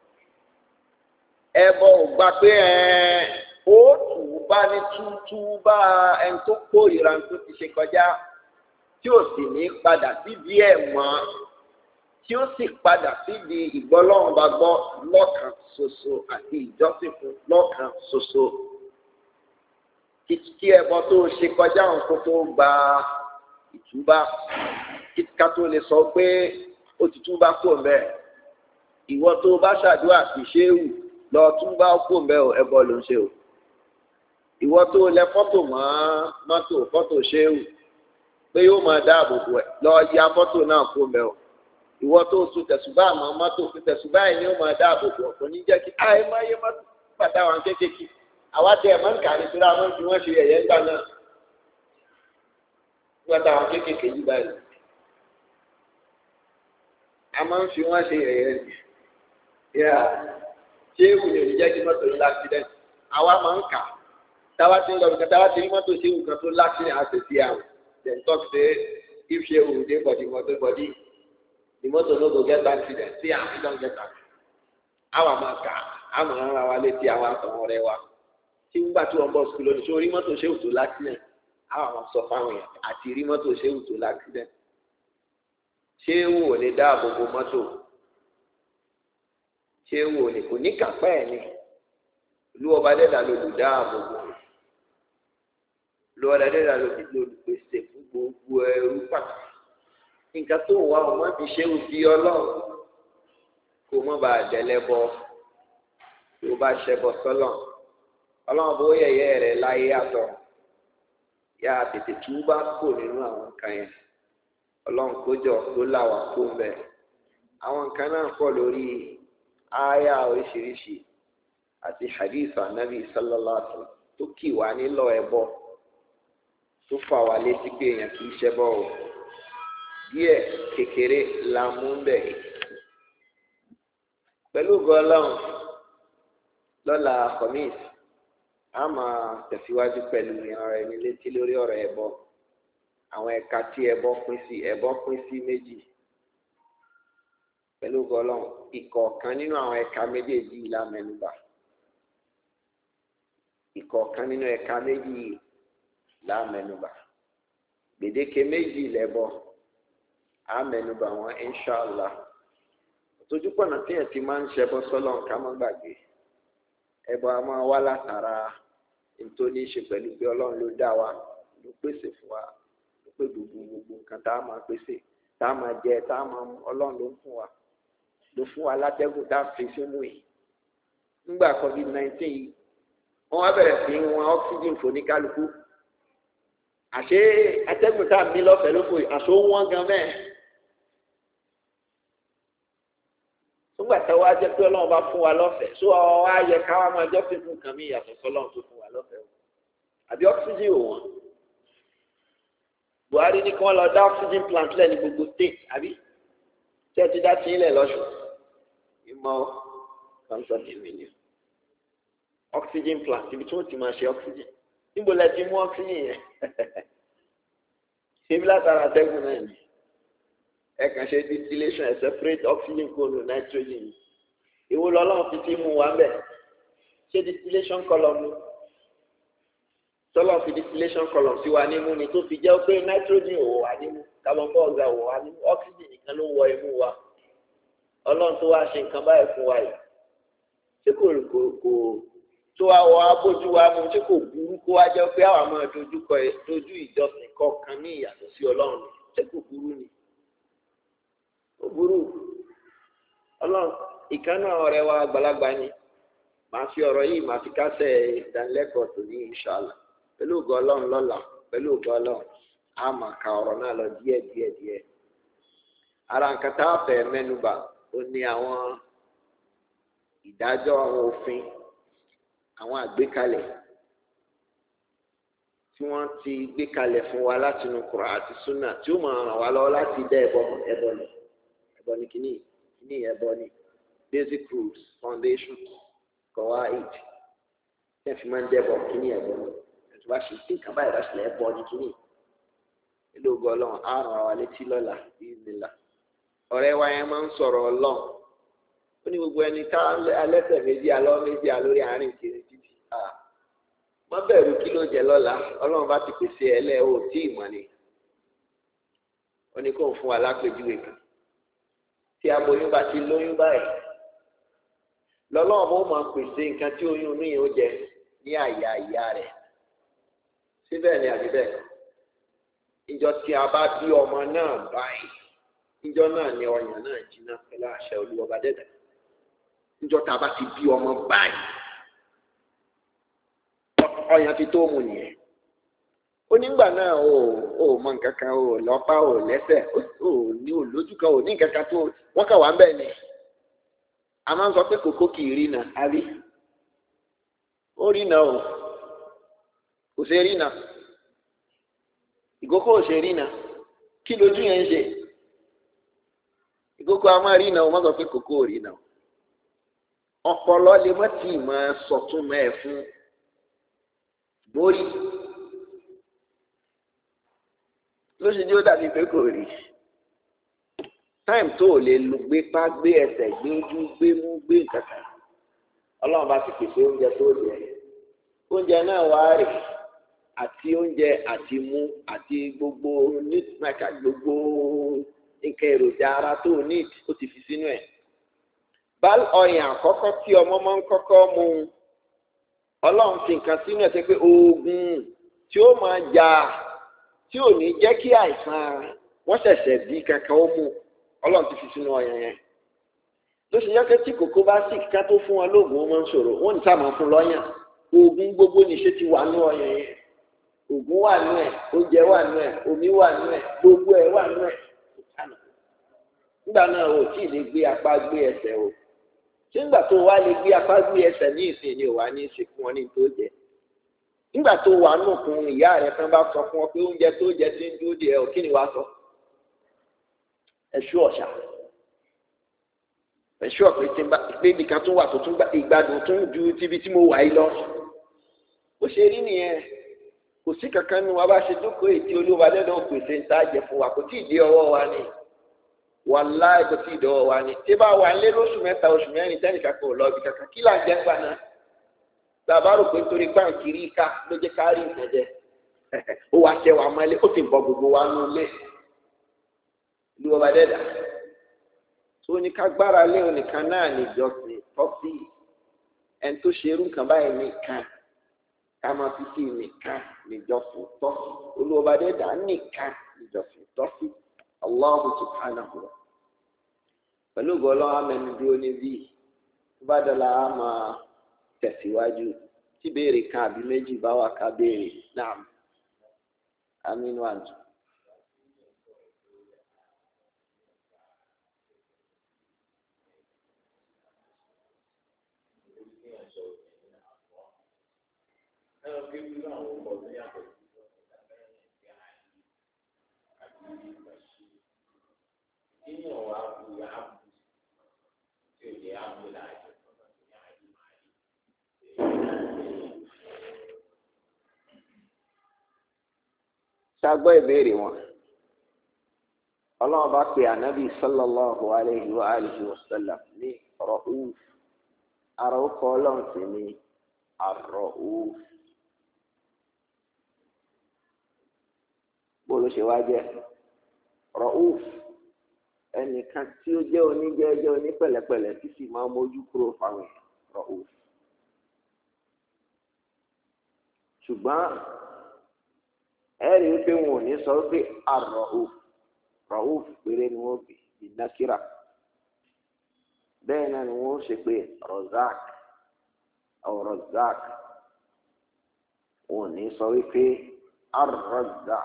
ẹbọ ò gbà pé ẹ ó tù bá ní tútú bá ẹni tó kó ìran tó ti ṣe kọjá tí ó sì ní padà síbi ẹ̀ mọ́ tí ó sì padà síbi ìgbọ́lọ́run bá gbọ́ lọ́kàn ṣoṣo àti ìjọsìn fún lọ́kàn ṣoṣo kí ẹbọ tó ṣe kọjá nǹkan tó gba ìtúbà ká tó lè sọ pé ó ti túbà kúrò ńbẹ̀ ìwọ tó bá ṣàdúrà sí ṣéwù lọ tún bá kó mbẹ o ẹbọ ló ń ṣe o ìwọ tó lẹ fọ́tò mọ́ mọ́tò fọ́tò ṣéwù pé yóò máa dáàbò bò ẹ lọ ya fọ́tò náà kó mbẹ o ìwọ tó tún tẹ̀sùbá mọ́ mọ́tò fi tẹ̀sùbá yìí ni ó máa dáàbò bò ọ kò ní jẹ́ kí ayé máa yé mọ́tò pàtà wọn kéékèèké àwa tẹ ẹ máa ń kà ní tura wọn fi wọn ṣe ẹ̀yẹ ńgbà náà pàtà wọn kéékèèké yìí báyìí a máa ń fi wọn ṣe ẹ̀yẹ yà ṣéwù ni òní jẹ́ kí mọ́tò ní l'accident àwa máa ń kà táwa ti ń lọ nǹkan táwa ti rí mọ́tò ṣéwù kan tó l'accident àti sí àwọn dem talk say if ṣéwù dey body motor body the motor no go get accident see am e don get accident àwa máa kà àmọ́ ara wa létí àwọn àtọ̀wọ́n rẹ wa tí nígbà tí wọ́n bọ̀ sukùl lónìí ṣé orí mọ́tò ṣéwù tó l'accident àwa máa sọ fáwọn yẹn àti rí mọ́tò ṣéwù tó l'accident ṣéwù ò lè dáàbò bo mọ́tò ṣé wò ní kò ní kápá ẹ̀ ní ìlú ọba dẹ́dà lolùdáàbò ìlú ọba dẹ́dà lolùpèsè fún gbogbo ẹrú pàtàkì nǹkan tó wà ọmọ ti ṣe òbí ọlọ́run kó mọ́ bá dẹ́lẹ́bọ tó bá ṣẹbọ sọ́lọ̀ ọlọ́run bó yẹ̀yẹ́ rẹ̀ láyé àtọ̀ yá tètè tú bá kó nínú àwọn nǹkan yẹn ọlọ́run kó jọ kó là wá kó ń bẹ̀ àwọn nǹkan náà pọ̀ lórí aya oríṣiríṣi àti hadith anabi sallallahu alaihi wasallam tó kì wá nílò ẹbọ tó fà wá létí pé èèyàn kì í ṣẹbọ o díẹ̀ kékeré la mú bẹ pẹ̀lú gọlọrun lọ́la kọmíìs a máa tẹ̀síwájú pẹ̀lú ìran ẹni létí lórí ọ̀rọ̀ ẹbọ àwọn ẹ̀ka tí ẹbọ pín sí ẹbọ pín sí méjì pẹ̀lú gọlọ́n ìkọ̀ọ̀kan nínú àwọn ẹ̀ka méjèèjì la mẹ́nubà ìkọ̀ọ̀kan nínú ẹ̀ka méjì la mẹ́nubà gbèdéke méjì lẹ́bọ á mẹ́nubà wọn inṣàlá òtójúpọ̀nà tíyẹn ti máa ń ṣẹbọ sọ́lọ̀ ká má gbàgbé ẹbọ a máa wá látara nítorí ṣe pẹ̀lú pé ọlọ́run ló dá wa ló pèsè fún wa ló pè gbogbo gbogbo nǹkan tá a máa pèsè tá a máa jẹ tá a máa mú ọlọ́run ló ń fún wa ló fún wa látẹ́gùn tá a fi sínú yìí nígbà covid nineteen yìí wọ́n wá bẹ̀rẹ̀ sí wọn oxygen fò ní kálukú àṣé atẹ́gùn tá a mí lọ́fẹ̀ẹ́ ló fò yìí àṣó wọ́n gan mẹ́ẹ̀ nígbà tí wọ́n á jẹ́ pé ọlọ́run bá fún wa lọ́fẹ̀ẹ́ sọ ọ á yẹ ká wá máa jọ́ fífún nǹkan mi yàtọ̀ sọ́lọ́run tó fún wa lọ́fẹ̀ẹ́ o àbí oxygen ò wọ́n Buhari ní kí wọ́n lọ dá oxygen plant lẹ́ni gbogbo state àbí tí ẹ ti dá sí ilẹ̀ lọ́sùn ìmọ̀ kọ́ńtọ́ọ̀tì mílíọ̀n oxygen plant ibi tí wọ́n ti máa ṣe oxygen níbo lẹ ti mú oxygen yẹn ṣébi látara atẹ́gùn náà ni ẹ kàn ṣe distillation ẹ separate oxygen kúrò ní nitrogen ìwọ lọ́lọ́run fi ti mú wa bẹ̀ ṣe distillation column ni tọ́lọ́ fi distillation column sí wa nímú ni tó fi jẹ́ pé nitrogen ò wà nímú carbon dioxide ò wà nímú oxygen nìkan ló wọ imú wa ọlọ́run tó wá ṣe nǹkan báyìí fún wa yìí ṣé kò kò kò tó wá wọ abójú wa mú ṣé kò burú kó wá jẹ́ pé àwọn máa dojú kọ dojú ìjọsìn kọ̀ọ̀kan ní ìyàtọ̀ sí ọlọ́run ṣé kò burú ni ó burú ọlọ́run ìkànnà ọ̀rẹ́ wa àgbàlagbà ni màá fi ọ̀rọ̀ yìí màá fi kásẹ̀ ìdánilẹ́kọ̀ọ́ tó ní inshallah pẹ̀lú ògo ọlọ́run lọ́la pẹ̀lú ògo ọlọ́run á máa ka ọ̀rọ̀ náà lọ díẹ̀ díẹ̀ díẹ̀ ara nǹkan tá a fẹ́ mẹ́nubà ó ní àwọn ìdájọ́ àwọn òfin àwọn àgbékalẹ̀ tí wọ́n ti gbé kalẹ̀ fún wa láti inú Kùránì àti súnà tí ó máa ràn wá lọ́wọ́ láti dá ẹbọ ẹbọ lọ ẹbọ ní kíní kíní ẹbọ ní basic rules foundation qawaid ẹ fi máa ń dẹ́bọ̀ kíní ẹbọ ní ẹtù bá ṣe tí nǹkan báyìí bá ṣẹlẹ̀ ẹbọ ní kíní ilé ògo Ọlọ́run á ràn wá létí lọ́la ìnìlá ọ̀rẹ́ wa yẹn máa ń sọ̀rọ̀ Ọlọ́run ó ní gbogbo ẹni ká alẹ́sẹ̀ méjì alọ́ méjì alórí àárín kiri títí má bẹ̀rù kí ló jẹ lọ́la Ọlọ́run bá ti pèsè ẹlẹ́ o tí ì mọ̀ ni ó ní kó fún wa lápèjúwe kan tí aboyún bá ti lóyún báyìí lọ́lọ́run bó máa pèsè nǹkan tí oyún inú yẹn ó jẹ ní àyà ìyá rẹ̀ síbẹ̀ ni àbí bẹ́ẹ̀ ìjọ tí a bá bí ọmọ náà báyìí ìjọ náà ni ọyàn náà jiná pẹ̀lú àṣẹ Olúwa dẹ́dẹ̀ ìjọ tá a bá ti bí ọmọ báyìí ọyàn ti tó mu nìyẹn onígbà náà ò ò mọ nǹkan kan ò lọ́pàá ò lẹ́sẹ̀ ò ní olójú kan ò ní nǹkan kan tó wọ́n kà wá ń bẹ̀ ni a máa ń sọ pé kòkó kì í rí nà á rí ó rí nà o kò ṣe rí nà ìkókó ò ṣe rí nà kí lójú yẹn ń ṣe ìkókó a máa rí nà o má sọ pé kòkó ò rí nà ọpọlọ lè má tì í máa sọtún mọ́ ẹ fún borí ló ṣe jẹ́ ó dàbí pé kò rí táìm tó ò lè lu gbé pá gbé ẹsẹ̀ gbé ojú gbé mú gbé nǹkan kan ọlọ́run bá ti pèsè oúnjẹ tó jẹ oúnjẹ náà wá rè àti oúnjẹ àti mú àti gbogbo nígbàkà gbogbo nǹkan èròjà ara tó ní ó ti fi sínú ẹ̀ bá ọyàn àkọ́kọ́ tí ọmọ máa ń kọ́kọ́ mu ọlọ́run fi nǹkan sínú ẹ̀ sẹ́ pé oògùn tí ó máa jà tí ò ní jẹ́ kí àìsàn wọ́n ṣẹ̀ṣẹ̀ bí kankan ó mú ọlọ́run ti fi sínú ọyàn yẹn ló ṣe yẹ kí tí kòkó bá sì kíká tó fún wọn lóògùn ó máa ń ṣòro wọ́n ní sáà máa fún lọ́yàn oògùn gbogbo níṣe ti wà ní ọyàn yẹn oògùn wà nú ẹ̀ oúnjẹ wà nú ẹ̀ omi wà nú ẹ̀ gbogbo ẹ̀ wà nú ẹ̀ nígbà náà o tí ì lè gbé apá gbé ẹsẹ̀ o ṣé nígbà tó wá lè gbé apá gbé ẹsẹ̀ ní ìsìn ni ò wá ní í ṣe fún ọ ní tó jẹ nígbà tó wà nùkún ìyá rẹ tán bá sọ fún ọ pé oúnjẹ tó jẹ ti ń dúró de ẹ ò kí ni wàá sọ ẹṣú ọ̀ṣà ẹṣú ọ̀pẹ tí pé nìkan tó wà tó tún ìgbádùn tó ń ju tíbi tí mo wà yìí lọ ó ṣe rí nìyẹn kò sí kankan nu wa bá ṣe dúkòó ètí olúwa lẹ́nu òpèsè ń tá jẹ fún wa kò tí ì dé ọwọ́ wa ni wàláì kò tí ì dọ̀wọ́ wa ni tí bá wà lé lóṣù mẹ́ta oṣù mẹ́rin tẹ́nìkan kò lọ ibi kankan kí là ń jẹ́ gbà náà tàbá rò pé nítorí pàǹkìrí ká ló jẹ́ ká rí nǹkan jẹ ó wàá ṣe wàá mọ́lé ó sì ń bọ gbogbo wa nù lé ìlú ọba dẹ́dà tó ní ká gbára lé onìkan náà níjọsìn tọ́sí ẹni tó ṣe irú nǹkan báyìí nìkan ká máa fi sí nìkan níjọsìn tọ́sí olú ọba dẹ́dà nìkan níjọsìn tọ́sí Allahu subhanahu wa pẹ̀lú gọ́lọ́ amẹnu dúró níbí tó bá dọ̀la á máa tẹ̀síwájú tí béèrè kan àbí méjì bá wà ká béèrè náà amínú àjò. ṣàgbọ́ ìbéèrè wọn ọlọ́run bá pe ànábì sallallahu alayhi wa alihi wa sallam ní ra'uf ara ọkọ̀ ọlọ́run sì ní ar-ra'uf. bó ló ṣe wá jẹ́ ra'uf ẹnìkan tí ó jẹ́ oníjẹ́jẹ́ onípẹ̀lẹ́pẹ̀lẹ́ tí sì máa mójú kúrò fáwọn èèyàn ra'uf. ṣùgbọ́n ẹ̀rí wípé wọn ò ní sọ wípé ar-ra'uf ra'uf péré ni wọ́n bì í nàkírà bẹ́ẹ̀ náà ni wọ́n ṣe pé razak aw razak wọn ò ní sọ wípé ar-razak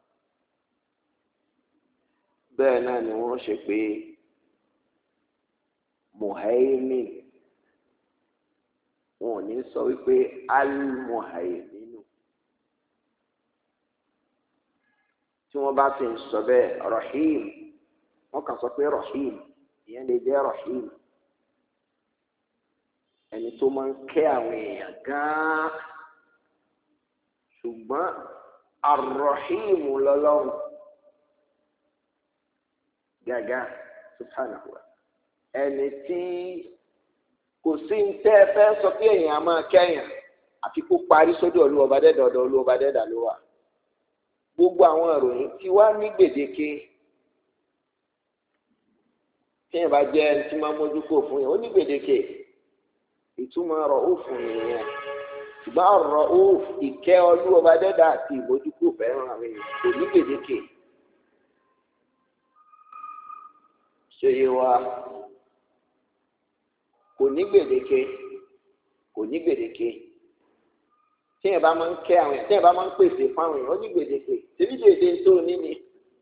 bẹ́ẹ̀ náà ni wọ́n ṣe pé muhaimin wọn ò ní sọ wípé al-muhaiminu tí wọ́n bá fi ń sọ bẹ́ẹ̀ rahim wọ́n kàn sọ pé rahim ìyẹn lè jẹ́ rahim ẹni tó máa ń kẹ́ àwọn èèyàn gan-an ṣùgbọ́n ar-rahim lọ́lọ́run gàgà subhanahu wa ẹni tí kò sí ń tẹ́ ẹ fẹ́ sọ pé èèyàn á máa kẹ́yàn àfi kó parí sódò olúwọba dẹ́dà ọ̀dọ̀ olúwọba dẹ́dà ló wà gbogbo àwọn ìròyìn tí wá ní gbèdéke tíyẹn bá jẹ́ ẹni tí máa mójú kó fún yẹn ó ní gbèdéke ìtumọ̀ ọ̀rọ̀ òfin nìyẹn ṣùgbọ́n ọ̀rọ̀ òfin ìkẹ́ olúwọba dẹ́dà àti ìmójúkó fẹ́ràn àwọn èèyàn kò ní gbèdéke. ṣeye wa kò ní gbèdéke kò ní gbèdéke tíyẹn bá máa ń kẹ́ àwọn èèyàn tíyẹn bá máa ń pèsè fáwọn èèyàn ó ní gbèdéke tèmi dèdè tó ní ni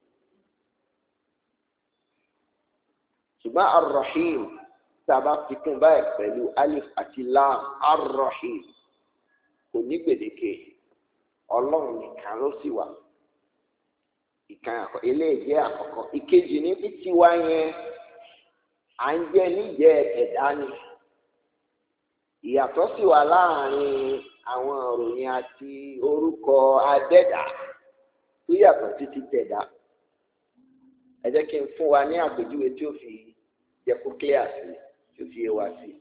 ṣùgbọ́n ar-rahim tá a bá fi kún báyìí pẹ̀lú alif àti lam ar-rahim kò ní gbèdéke ọlọ́run nìkan ló sì wà ìkan àkọ́ eléyìí àkọ́kọ́ ìkejì ní bí tiwa yẹn à ń jẹ́ níjẹ́ ẹ̀dá ni ìyàtọ̀ sì wà láàrin àwọn òròyìn àti orúkọ adẹ́dà tó yàtọ̀ títí tẹ̀dá ẹ jẹ́ kí n fún wa ní àpèjúwe tí ó fi jẹ́ kó clear sí tí ó fi yé wa sí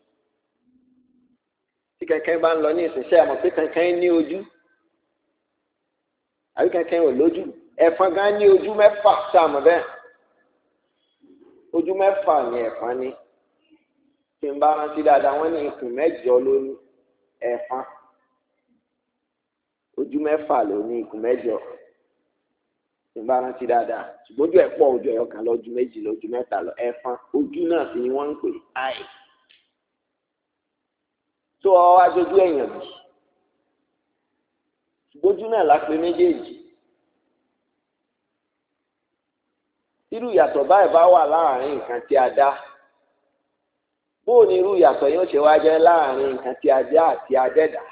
tí kankan bá ń lọ ní ìsinsẹ́ àmọ́ pé kankan ní ojú àbí kankan ò lójú ẹ̀fọn gan ní ojú mẹ́fà sáàmù bẹ́ẹ̀ ojú mẹ́fà ni ẹ̀fọn ní tí n bá rántí dáadáa wọ́n ní ikùn mẹ́jọ ló ní ẹ̀fọn ojú mẹ́fà ló ní ikùn mẹ́jọ tí n bá rántí dáadáa ṣùgbọ́n ojú ẹ̀ pọ̀ ojú ẹ̀yọ kan lọ ojú méjì lọ ojú mẹ́ta lọ ẹ̀fọn ojú náà sì ni wọ́n ń pè áì tó ọ wá dojú ẹ̀yàn bì ṣùgbọ́n ojú náà lápẹ́ méjèèjì. irú ìyàtọ̀ báyìí bá wà láàrin nǹkan tí a dá bóò ni irú ìyàtọ̀ yóò ṣe wá jẹ́ láàrin nǹkan tí a dá àti adẹ́dà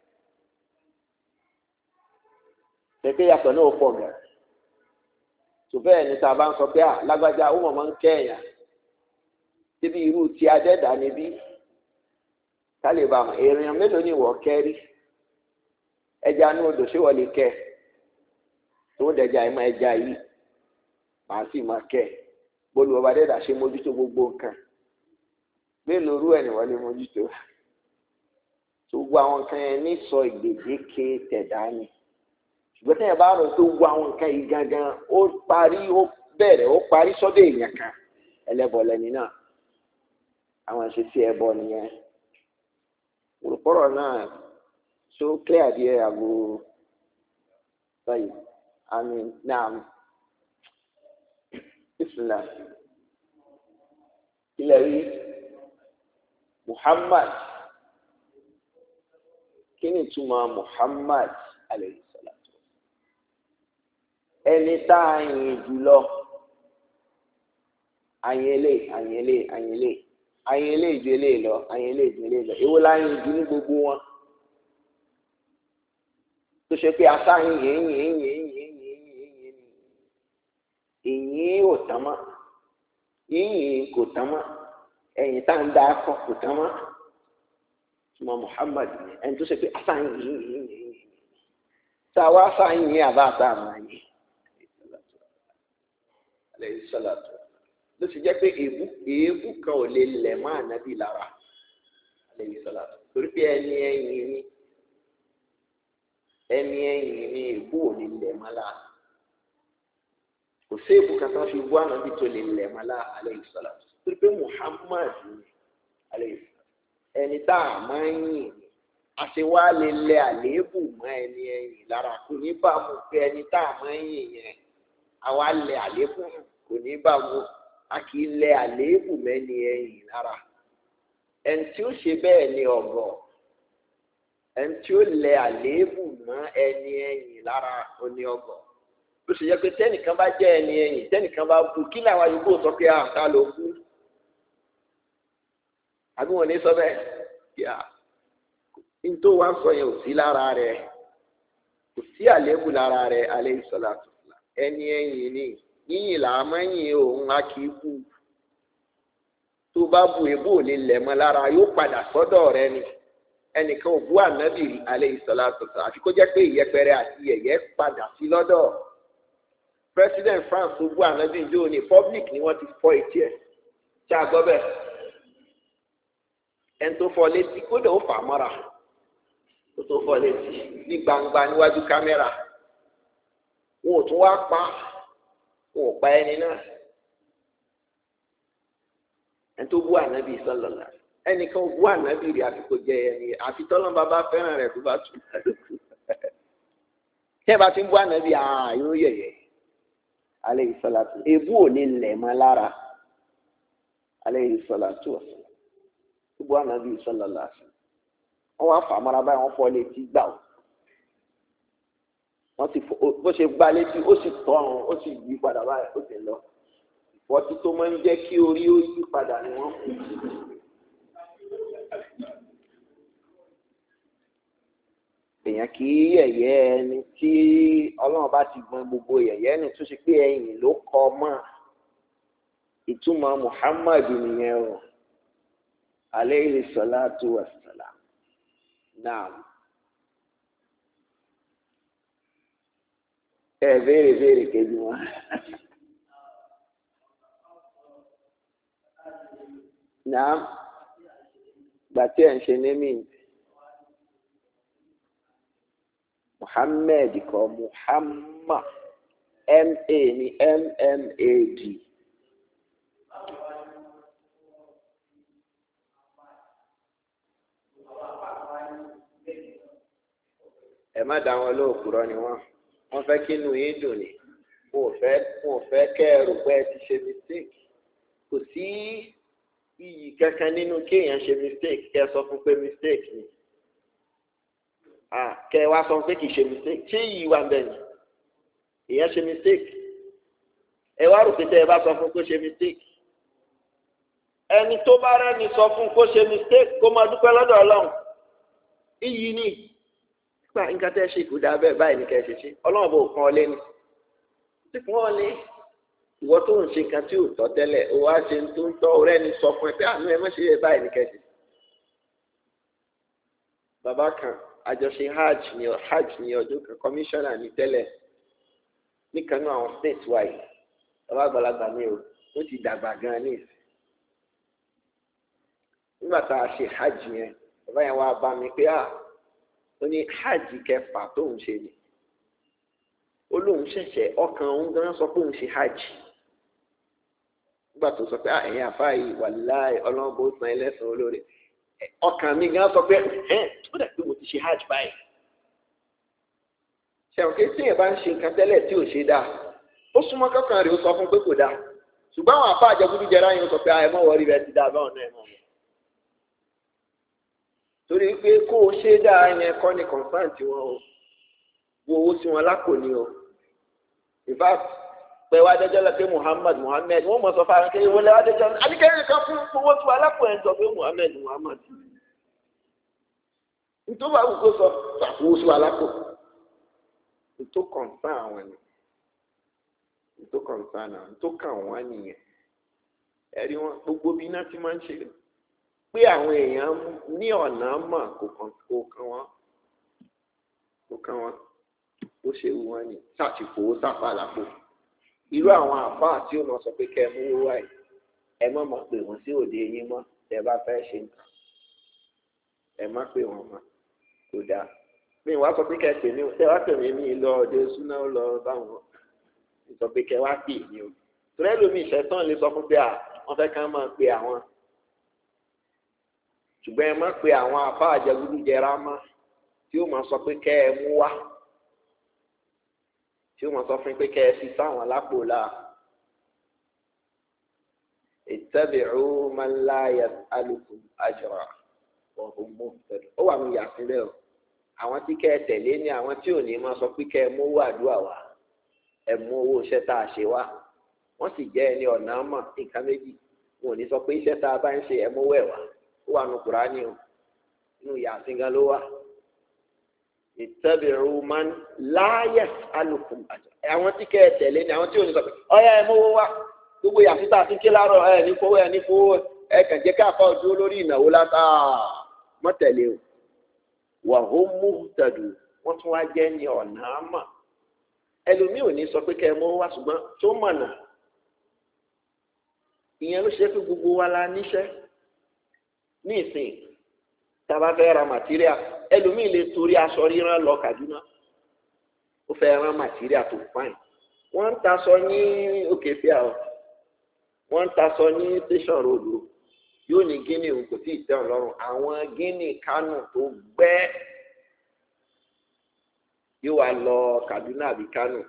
pẹ̀pẹ́ ìyàtọ̀ náà pọ̀ gan tó bẹ́ẹ̀ ni tá a bá ń sọ pé à lágbájá ó mọ̀ máa ń kẹ́yàn síbi irú tí adẹ́dà níbí ká lè bá wọn èèyàn mélòó ni ìwọ kẹ́rí ẹja ní odò ṣé wọ́n lè kẹ́ tó ń dẹja ẹ̀ máa ẹja yìí màá sì máa kẹ́ ẹ̀ bólú ọba dẹ́dà ṣe mójútó gbogbo nǹkan mélòó rú ẹ̀ ní wọ́n lè mójútó tó gbogbo àwọn nǹkan yẹn ní sọ ìgbèdéke tẹ̀dá ni ṣùgbọ́n tẹ́yẹ̀ bá rò tó gbogbo àwọn nǹkan yìí gangan ó parí ó bẹ̀rẹ̀ ó parí sọ́dọ̀ èèyàn kan ẹlẹ́bọ lẹ́ni náà àwọn ìṣesí ẹbọ nìyẹn òrùpọ̀rọ̀ náà tó clear díẹ̀ àgbo báyìí àmì náà. Islam ilẹ̀ rí Muhammad kí ni ìtumọ̀ Muhammad alayhi salatu ẹni tá a yìn jùlọ àyìnlé àyìnlé àyìnlé àyìnlé ìjọ ilé lọ àyìnlé ìjọ ilé lọ èwo la yìn jù ní gbogbo wọn tó ṣe pé asáyìn yìí yìí yìí yìí ìyìn ò tán mọ́ ìyìn kò tán mọ́ ẹ̀yìn tá à ń dá akọ kò tán mọ́ ṣùgbọ́n Muhammad ẹni tó ṣe pé asáyìn yìí yìí yìí tá a wá sáyìn yìí àbá àtà àmà yìí lẹ́yìn sọ́lá tó ló ti jẹ́ pé èébú èébú kan ò lè lẹ̀ mọ́ ànábì lára lẹ́yìn sọ́lá tó torí pé ẹni ẹ̀yìn ni ẹni ẹ̀yìn ni èébú ò lè lẹ̀ mọ́ lára kò sí èébú kan tó fi bú ànábì tó lè lẹ̀ mọ́ lára lẹ́yìn sọ́lá tó torí pé Muhammad ni ẹni tá a máa ń yìn ni àṣewá lè lẹ àléébù mọ́ ẹni ẹ̀yìn lára kò ní bá mu pé ẹni tá a máa ń yìn yẹn àwa lẹ àléébù kò ní bá mu a kì í lẹ àléébù mẹ́ni ẹ̀yìn lára ẹni tí ó ṣe bẹ́ẹ̀ ni ọ̀gọ̀ ẹni tí ó lẹ àléébù mọ́ ẹni ẹ̀yìn lára ó ní ọ̀gọ̀ ó sì yẹ pé tẹ́nìkan bá jẹ́ ẹni ẹ̀yìn tẹ́nìkan bá bu kí làwọn yòókù sọ pé àǹtá ló kú àbí wọn ní sọ bẹ́ẹ̀ yà nítorí wọn sọ yẹn ò sí lára rẹ̀ kò sí àléébù lára rẹ̀ alayhi salatu ẹni ẹ̀yìn ni yíyìn là á máa ń yìn òun á kì í bú tó bá bu èbó ò lè lẹ̀ mọ́ lára yóò padà sọ́dọ̀ rẹ̀ ni ẹnìkan ò bú ànábì alayhi salatu àfi kó jẹ́ pé ìyẹpẹrẹ àti yẹ̀yẹ́ padà sí lọ́dọ̀ president France tó bú ànábì jọ ní public ni wọ́n ti fọ́ etí ẹ̀ ṣé a gbọ́ bẹ́ẹ̀ ẹni tó fọ́ létí kódà ó fà á mọ́ra kó tó fọ́ létí ní gbangba níwájú kámẹ́rà wọn ò tún wá pa wọn ò pa ẹni náà ẹni tó bú ànábì sọlọlá ẹnìkan bú ànábì rí àfi kó jẹ ẹni àfi tọ́lọ́n bàbá fẹ́ràn rẹ̀ tó bá tù lálùkù tẹ́ ẹ bá ti ń bú ànábì àá yóò yẹ̀yẹ́ alayhi salatu èébú ò ní lẹ̀ mọ́ lára alayhi salatu ọ̀sán tó bú ànábì sọlọlá wọn wá fà á mọ́ra báyìí wọ́n fọ́ létí gbà ó wọ́n ti fọ bó ṣe gbá létí ó sì tọrùn ó sì yí padà báyìí ó sì lọ ìfọ́tí tó máa ń jẹ́ kí orí ó yí padà ni wọ́n kú. èèyàn kì í yẹ̀yẹ́ ẹni tí ọlọ́run bá ti gbọ́n gbogbo yẹ̀yẹ́ ni tó ṣe pé ẹ̀yìn ló kọ́ mọ́ ìtumọ̀ Muhammad nìyẹn o alayhi salatu wassalam naam. ẹ béèrè béèrè kejì wọn. Naam gbàtí ẹ̀ ń ṣe némì Muhammad kọ Muhammad M A ní M M A D. ẹ má dá wọn lóòkúrọ ni wọn wọ́n fẹ́ kí inú yín dùn ní wọn ò fẹ́ wọn ò fẹ́ kẹ́ ẹ rò pé ẹ ti ṣe mistake kò sí iyì kankan nínú kéèyàn ṣe mistake kẹ́ ẹ sọ fún pé mistake ni ah kẹ́ ẹ wá sọ pé kì í ṣe mistake ṣé iyì wà bẹ́ẹ̀ ni èèyàn ṣe mistake ẹ wá rò pé tẹ́ ẹ bá sọ fún pé ṣe mistake ẹni tó bá rẹ́ni sọ fún kó ṣe mistake kó máa dúpẹ́ lọ́dọ̀ Ọlọ́run iyì ni gba nǹkan tẹ́ ṣe kò dáa bẹ́ẹ̀ báyìí ní kẹ́ ṣe ṣe Ọlọ́run bò kàn ọ́ lé ní tí kò wọ́n lé ìwọ tó ń ṣe nǹkan tí ò tọ́ tẹ́lẹ̀ ó wá ṣe tó ń tọ́ ọ̀rẹ́ ni sọ fún ẹ pé àánú ẹ má ṣe é báyìí ní kẹ́ ṣe. bàbá kan àjọṣe hajj ní hajj ní ọdún kan kọmíṣánná ní tẹ́lẹ̀ níkanú àwọn state wáyé bàbá àgbàlagbà mi ò ó ti dàgbà gan ní ìsìn. nígbà tá a ṣe hajj yẹn bàbá yẹn wá bá mi pé ah ó ní hajj kẹfà tóun ṣe ni ó lóun ṣẹ̀ṣẹ̀ ọkàn òun gan sọ pé òun ṣe hajj nígbà tó sọ pé ẹ̀yin àfáà yìí wàláhì Ọlọ́run bó san ẹlẹ́sìn olóore ọkàn mi gan sọ pé ẹ̀ ó dà pé mo ti ṣe hajj báyìí ṣẹ̀wọ̀n kí tí yẹn bá ń ṣe nǹkan tẹ́lẹ̀ tí ò ṣe dáa ó súnmọ́ kọ́kàn rẹ̀ ó sọ fún pé kò dáa ṣùgbọ́n àwọn àfáà jẹgúdújẹrá yẹn sọ pé ẹ mọ̀ wọ́rí rẹ̀ ti dáa báwọn náà ẹ̀ mọ̀ torí pé kó o ṣe dáa yẹn kọ́ ni kọ̀ǹsáǹtì wọn o wo owó sí wọn lápò ni o in fact pé wá dẹjọ́ lọ pé Muhammad Muhammad wọ́n mọ̀ sọ fún àwọn kéwòn lẹ́wọ́ dẹjọ́ adìgẹ́rẹ́ kan fún owó tí wọn lápò ẹ̀ ń sọ pé Muhammad Muhammad nítorí àwọn kò sọ owó sí wọn lápò nítorí kọ̀ǹsán àwọn ni nítorí kọ̀ǹsán àwọn nítorí kàn wọ́n nìyẹn ẹ̀rí wọn gbogbo bí iná ti máa ń ṣe pé àwọn èèyàn ní ọ̀nà mọ̀ kò kàn wọ́n kò kàn wọ́n ó ṣe wù wọ́n ní ṣàtìfowó sápá àlàpò irú àwọn àfáà tí ó mọ̀ sọ pé kẹ́ ẹ mú wá yìí ẹ má máa pè wọ́n sí òde yín mọ́ tẹ́ ẹ bá fẹ́ ṣe nǹkan ẹ má pè wọ́n mọ́ kò dáa mi wá sọ pé kẹ́ ẹ pè mí tẹ́ ẹ wá pè mí mi lọ òde súná lọ báwọn sọ pé kẹ́ ẹ wá pè mí o torí ẹlòmíì ìṣẹ́tàn lè sọ fún pé à wọ́n fẹ́ ká máa pe àwọn ṣùgbọ́n ẹ má pe àwọn àfáà jẹgúdújẹrá mọ́ tí ó máa sọ pé kẹ́ ẹ mú wá tí ó máa sọ fún pé kẹ́ ẹ fi sáwọn lápò la ittabi'u man la yas'alukum ajra wa hum muhtadun ó wà ní ìyàsílẹ̀ o àwọn tí kẹ́ ẹ tẹ̀lé ní àwọn tí ò ní máa sọ pé kẹ́ ẹ mú owó àdúrà wá ẹ mú owó iṣẹ́ tá a ṣe wá wọ́n sì jẹ́ ẹni ọ̀nà mọ̀ nǹkan méjì wọn ò ní sọ pé iṣẹ́ tá a bá ń ṣe ẹ mú owó ẹ̀ wá ó wà ní Kùránì o inú ìyàsí gan ló wà. Ittabi'u man la yas'alukum ajra àwọn tí kẹ́ ẹ tẹ̀lé ní àwọn tí ò ní sọ pé ọ̀yá ẹ mú owó wá gbogbo yàtí tá a ti ké láàárọ̀ ẹ ní fowó ẹ ní fowó ẹ kàn jẹ́ káàpá ojú lórí ìnáwó látà mọ́tẹ̀lé o wa hum muhtadun wọ́n tún wá jẹ́ ní ọ̀nà àmà ẹlòmíì ò ní sọ pé kẹ́ ẹ mọ́ wá ṣùgbọ́n tó mọ̀nà ìyẹn ló ṣe pé gbogbo wa la níṣẹ́ ní ìsìn tá a bá fẹ́ ra màtíríà ẹlòmíì lè torí aṣọ ríran lọ Kaduna ó fẹ́ rán màtíríà tó fáìn wọ́n ń taṣọ ní òkè fíà ọ́ wọ́n ń taṣọ ní tẹ̀sán ròdò yóò ní gíní òun kò tí ì tẹ́ ọ lọ́rùn àwọn gíní Kánò tó gbẹ́ yóò wá lọ Kaduna àbí Kánò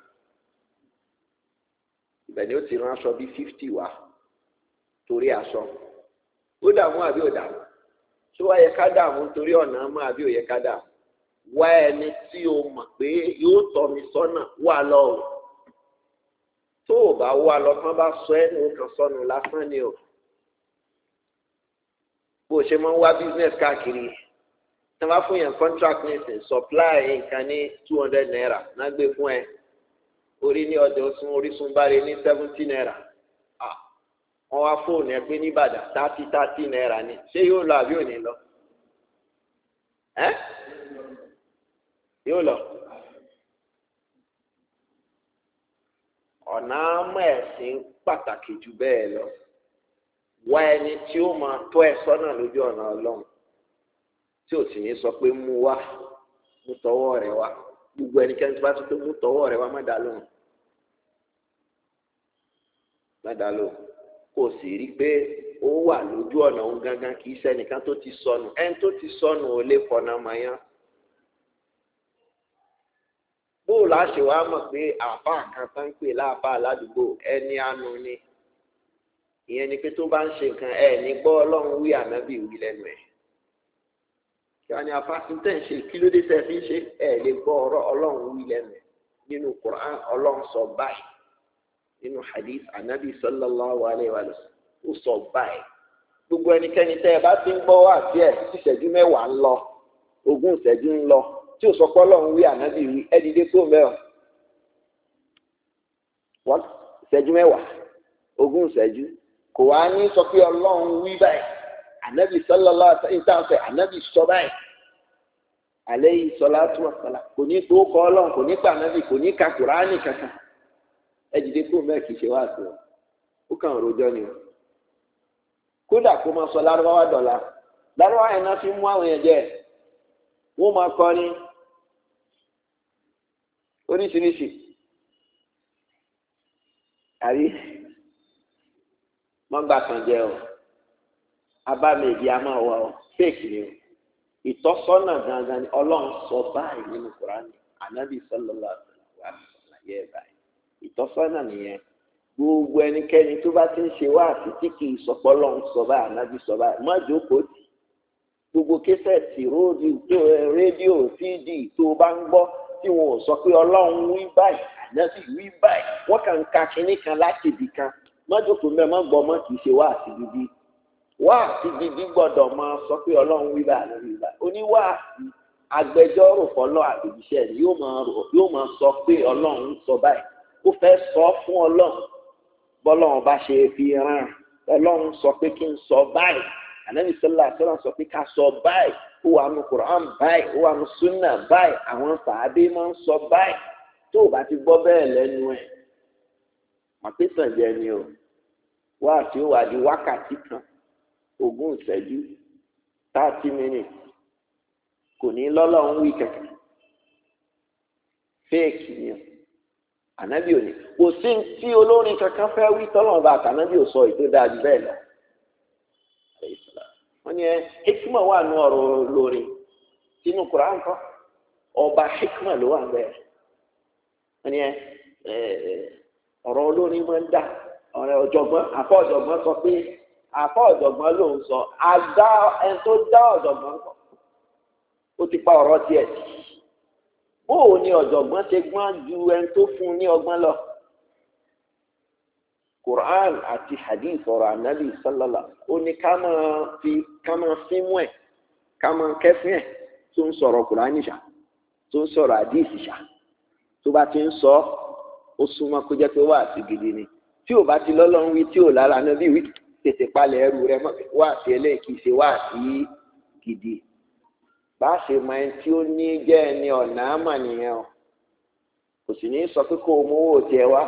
ibẹ̀ ni ó ti rán aṣọ bíi fifty wá torí aṣọ ó dààmú àbí ò dààmú ṣé wàá yẹ ká dààmú torí ọ̀nà mọ́ àbí ò yẹ ká dààmú wá ẹni tí o mọ̀ pé yóò tọ́ mi sọ́nà wà lọ́wọ́ tó o bá wá lọ kán bá sọ ẹnu kan sọnù lásán ni o bó o ṣe máa ń wá business káàkiri tí wọ́n bá fún yẹn contract nísìn supply nǹkan ní two hundred naira náà gbé fún ẹ orí ní ọjà Ọ̀ṣun Orísun bá rẹ ní seventy naira wọ́n wá fóònù ẹ pé ní Ìbàdàn thirty thirty naira ni ṣé yóò lọ àbí ò ní lọ ẹ yóò lọ. ọ̀nà àmọ́ ẹ̀sìn pàtàkì jù bẹ́ẹ̀ lọ wá ẹni tí ó máa tọ́ ẹ sọ́nà lójú ọ̀nà Ọlọ́run tí ò sì ní sọ pé mú wá mú tọwọ́ rẹ wá gbogbo ẹnikẹ́ni tó bá tún pé mú tọwọ́ rẹ wá má dá lóhùn má dá lóhùn kò sì rí i pé ó wà lójú ọ̀nà òun gangan kì í ṣẹnìkan tó ti sọnù ẹni tó ti sọnù ò lè fọ̀nà mayán. bóòlù àṣẹ wa mọ̀ pé àáfà kan tán ń pè láàfà aládùúgbò ẹni àánú ni ìyẹn ni pé tó bá ń ṣe nǹkan ẹ ní gbọ́ Ọlọ́run wí ànábì wí lẹ́nu ẹ̀ kí wọ́n ní afásí tẹ̀ ń ṣe kí ló dé tẹ̀ fi ń ṣe ẹ lè gbọ́ ọ̀rọ̀ Ọlọ́run wí lẹ́nu ẹ̀ nínú Quran Ọlọ́run sọ báyìí nínú hadith ànábì sallallahu alayhi wa sallam ó sọ báyìí gbogbo ẹnikẹ́ni tẹ́ ẹ bá ti ń gbọ́ wá sí ẹ̀ tí ìṣẹ́jú mẹ́wàá ń lọ ogún ìṣẹ́jú ń lọ tí o sọ pé Ọlọ́run wí ànábì wí ẹ dìde kó mẹ́wàá wọ́n ìṣẹ́jú mẹ́wàá ogún ìṣẹ́jú kò wá ní sọ pé Ọlọ́run wí báyìí ànábì sallallahu alaihi wasallam ànábì sọ báyìí alayhi salatu wassalam kò ní tó kọ́ Ọlọ́run kò ní pa ànábì kò ní ka Kùránì kankan ẹ dìde kó mẹ́wàá kì í ṣe wá sí ọ ó kàn rojọ́ ni o kódà kó máa sọ lárúbáwá dọ̀la lárúbáwá yẹn náà fi mú àwọn yẹn jẹ wọ́n máa kọ́ ni oríṣiríṣi àrí mọ́gbà kan jẹ́ o abámẹ́bí a máa wà o fake ni o ìtọ́sọ́nà gangan ni Ọlọ́run sọ báyìí nínú Kùránì ànábì sallallahu alaihi wasallam yẹ báyìí ìtọ́sọ́nà nìyẹn gbogbo ẹnikẹ́ni tó bá ti ń ṣe wá àti tí kì í sọpọ́ Ọlọ́run sọ báyìí ànábì sọ báyìí má jókòó tì gbogbo késẹ̀tì rédíò sídì tó bá ń gbọ́ tí wọn ò sọ pé Ọlọ́run wí báyìí ànábì wí báyìí wọ́n kàn ń ka kinní kan láti ibì kan mọ́jọ́kù mẹ́ mọ́ gbọ́ mọ́ kì í ṣe wá àti gidi wá àti gidi gbọ́dọ̀ máa sọ pé Ọlọ́run wí báyìí ànábì wí báyìí oníwá àti agbẹjọ́rò fọlọ́ àgbègbèsẹ̀ yóò máa yóò máa sọ pé Ọlọ́run sọ báyìí ó fẹ́ sọ fún Ọlọ́run bọ́lọ́run bá ṣe fi rán Ọlọ́run sọ pé kí n sọ báyìí ànábì sọlá sọlá sọ pé ká sọ báyìí ó wà nù Quran báyìí ó wà nù sunna báyìí àwọn sàábé máa ń sọ báyìí tó o bá ti gbọ́ bẹ́ẹ̀ lẹ́nu ẹ̀ màpẹ́sàn jẹ́ ni o wá tí ó wà di wákàtí kan ogún ìṣẹ́jú thirty minutes kò ní lọ́lọ́run wí kankan fake ni o ànábì òní kò sí tí olórin kankan fẹ́ wí tọ́lọ́run bá àtànábì ò sọ ètò dáa jù bẹ́ẹ̀ lọ wọ́n ní ẹ hikma wà ní ọ̀rọ̀ olórin sínú Kùránì kan ọba hikma ló wà bẹ́ẹ̀ wọ́n ní ẹ ọ̀rọ̀ olórin máa ń dà ọ̀rẹ́ ọ̀jọ̀gbọ́n àfọ̀ ọ̀jọ̀gbọ́n sọ pé àfọ̀ ọ̀jọ̀gbọ́n ló ń sọ àdá ẹni tó dá ọ̀jọ̀gbọ́n kọ́ ó ti pa ọ̀rọ̀ tiẹ̀ bóò ni ọ̀jọ̀gbọ́n ṣe gbọ́n ju ẹni tó fún un ní ọgbọ́n lọ. Quran àti hadith ọ̀rọ̀ anabi sallala ó ní ká máa fi ká máa fímú ẹ̀ ká máa kẹ́fín ẹ̀ tó ń sọ̀rọ̀ Quran ṣá tó ń sọ̀rọ̀ hadith ṣá tó bá ti ń sọ ó súnmọ́ kó jẹ́ pé wáàsí gidi ni tí ò bá ti lọ́lọ́run wí tí ò lára anabi wí tètè palẹ̀ ẹrù rẹ mọ́ wáàsí eléyìí kì í ṣe wáàsí gidi bá a ṣe mọ ẹni tí ó ní jẹ́ ẹni ọ̀nà àmà nìyẹn o kò sì ní sọ pé kó o mú owó tiẹ̀ wá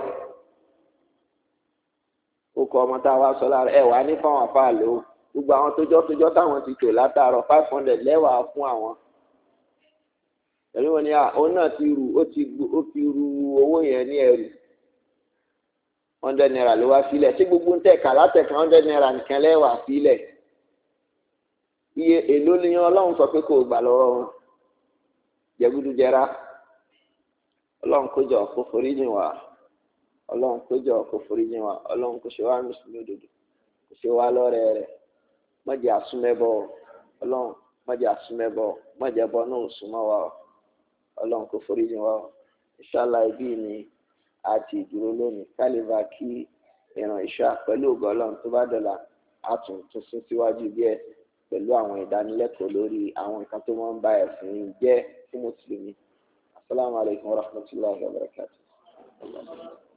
ó kọ ọmọ tá a wá sọ lára ẹ wà ní fáwọn afáà lò ó gbogbo àwọn tójọ́ tójọ́ táwọn ti tò látàárọ̀ five hundred lẹ́wàá fún àwọn ẹ̀rí wọn ni òun náà ti rù ó ti ó fi ru owó yẹn ní ẹrù hundred naira ló wá sílẹ̀ ṣé gbogbo ń tẹ̀ka látẹ̀ka hundred naira nìkan lẹ́wàá sílẹ̀ iye èlò ni ọlọ́run sọ pé kò gbà lọ́wọ́ wọn jẹgúdújẹrá ọlọ́run kó jọ kó forí jìn wá ọlọ́run kó jọ kó forí jìn wá ọlọ́run kó ṣe wá mùsùlùmí òdodo kó ṣe wá lọ́rẹ́ rẹ̀ má jẹ́ àsúnmẹ́bọ ọlọ́run má jẹ́ àsúnmẹ́bọ má jẹ́ bọ́ náà súnmọ́ wa ọlọ́run kó forí jìn wá ìṣàlá ibi ni àti ìdúró lónìí kálífà kí ìràn ìṣá pẹ̀lú ògo ọlọ́run tó bá dọ̀là àtúntún sún síwájú díẹ̀ pẹ̀lú àwọn ìdánilẹ́kọ̀ọ́ lórí àwọn nǹkan tó máa ń bá ẹ̀sìn jẹ́ fún mùsùlùmí. Assalamu alaikum warahmatullahi wabarakatuh.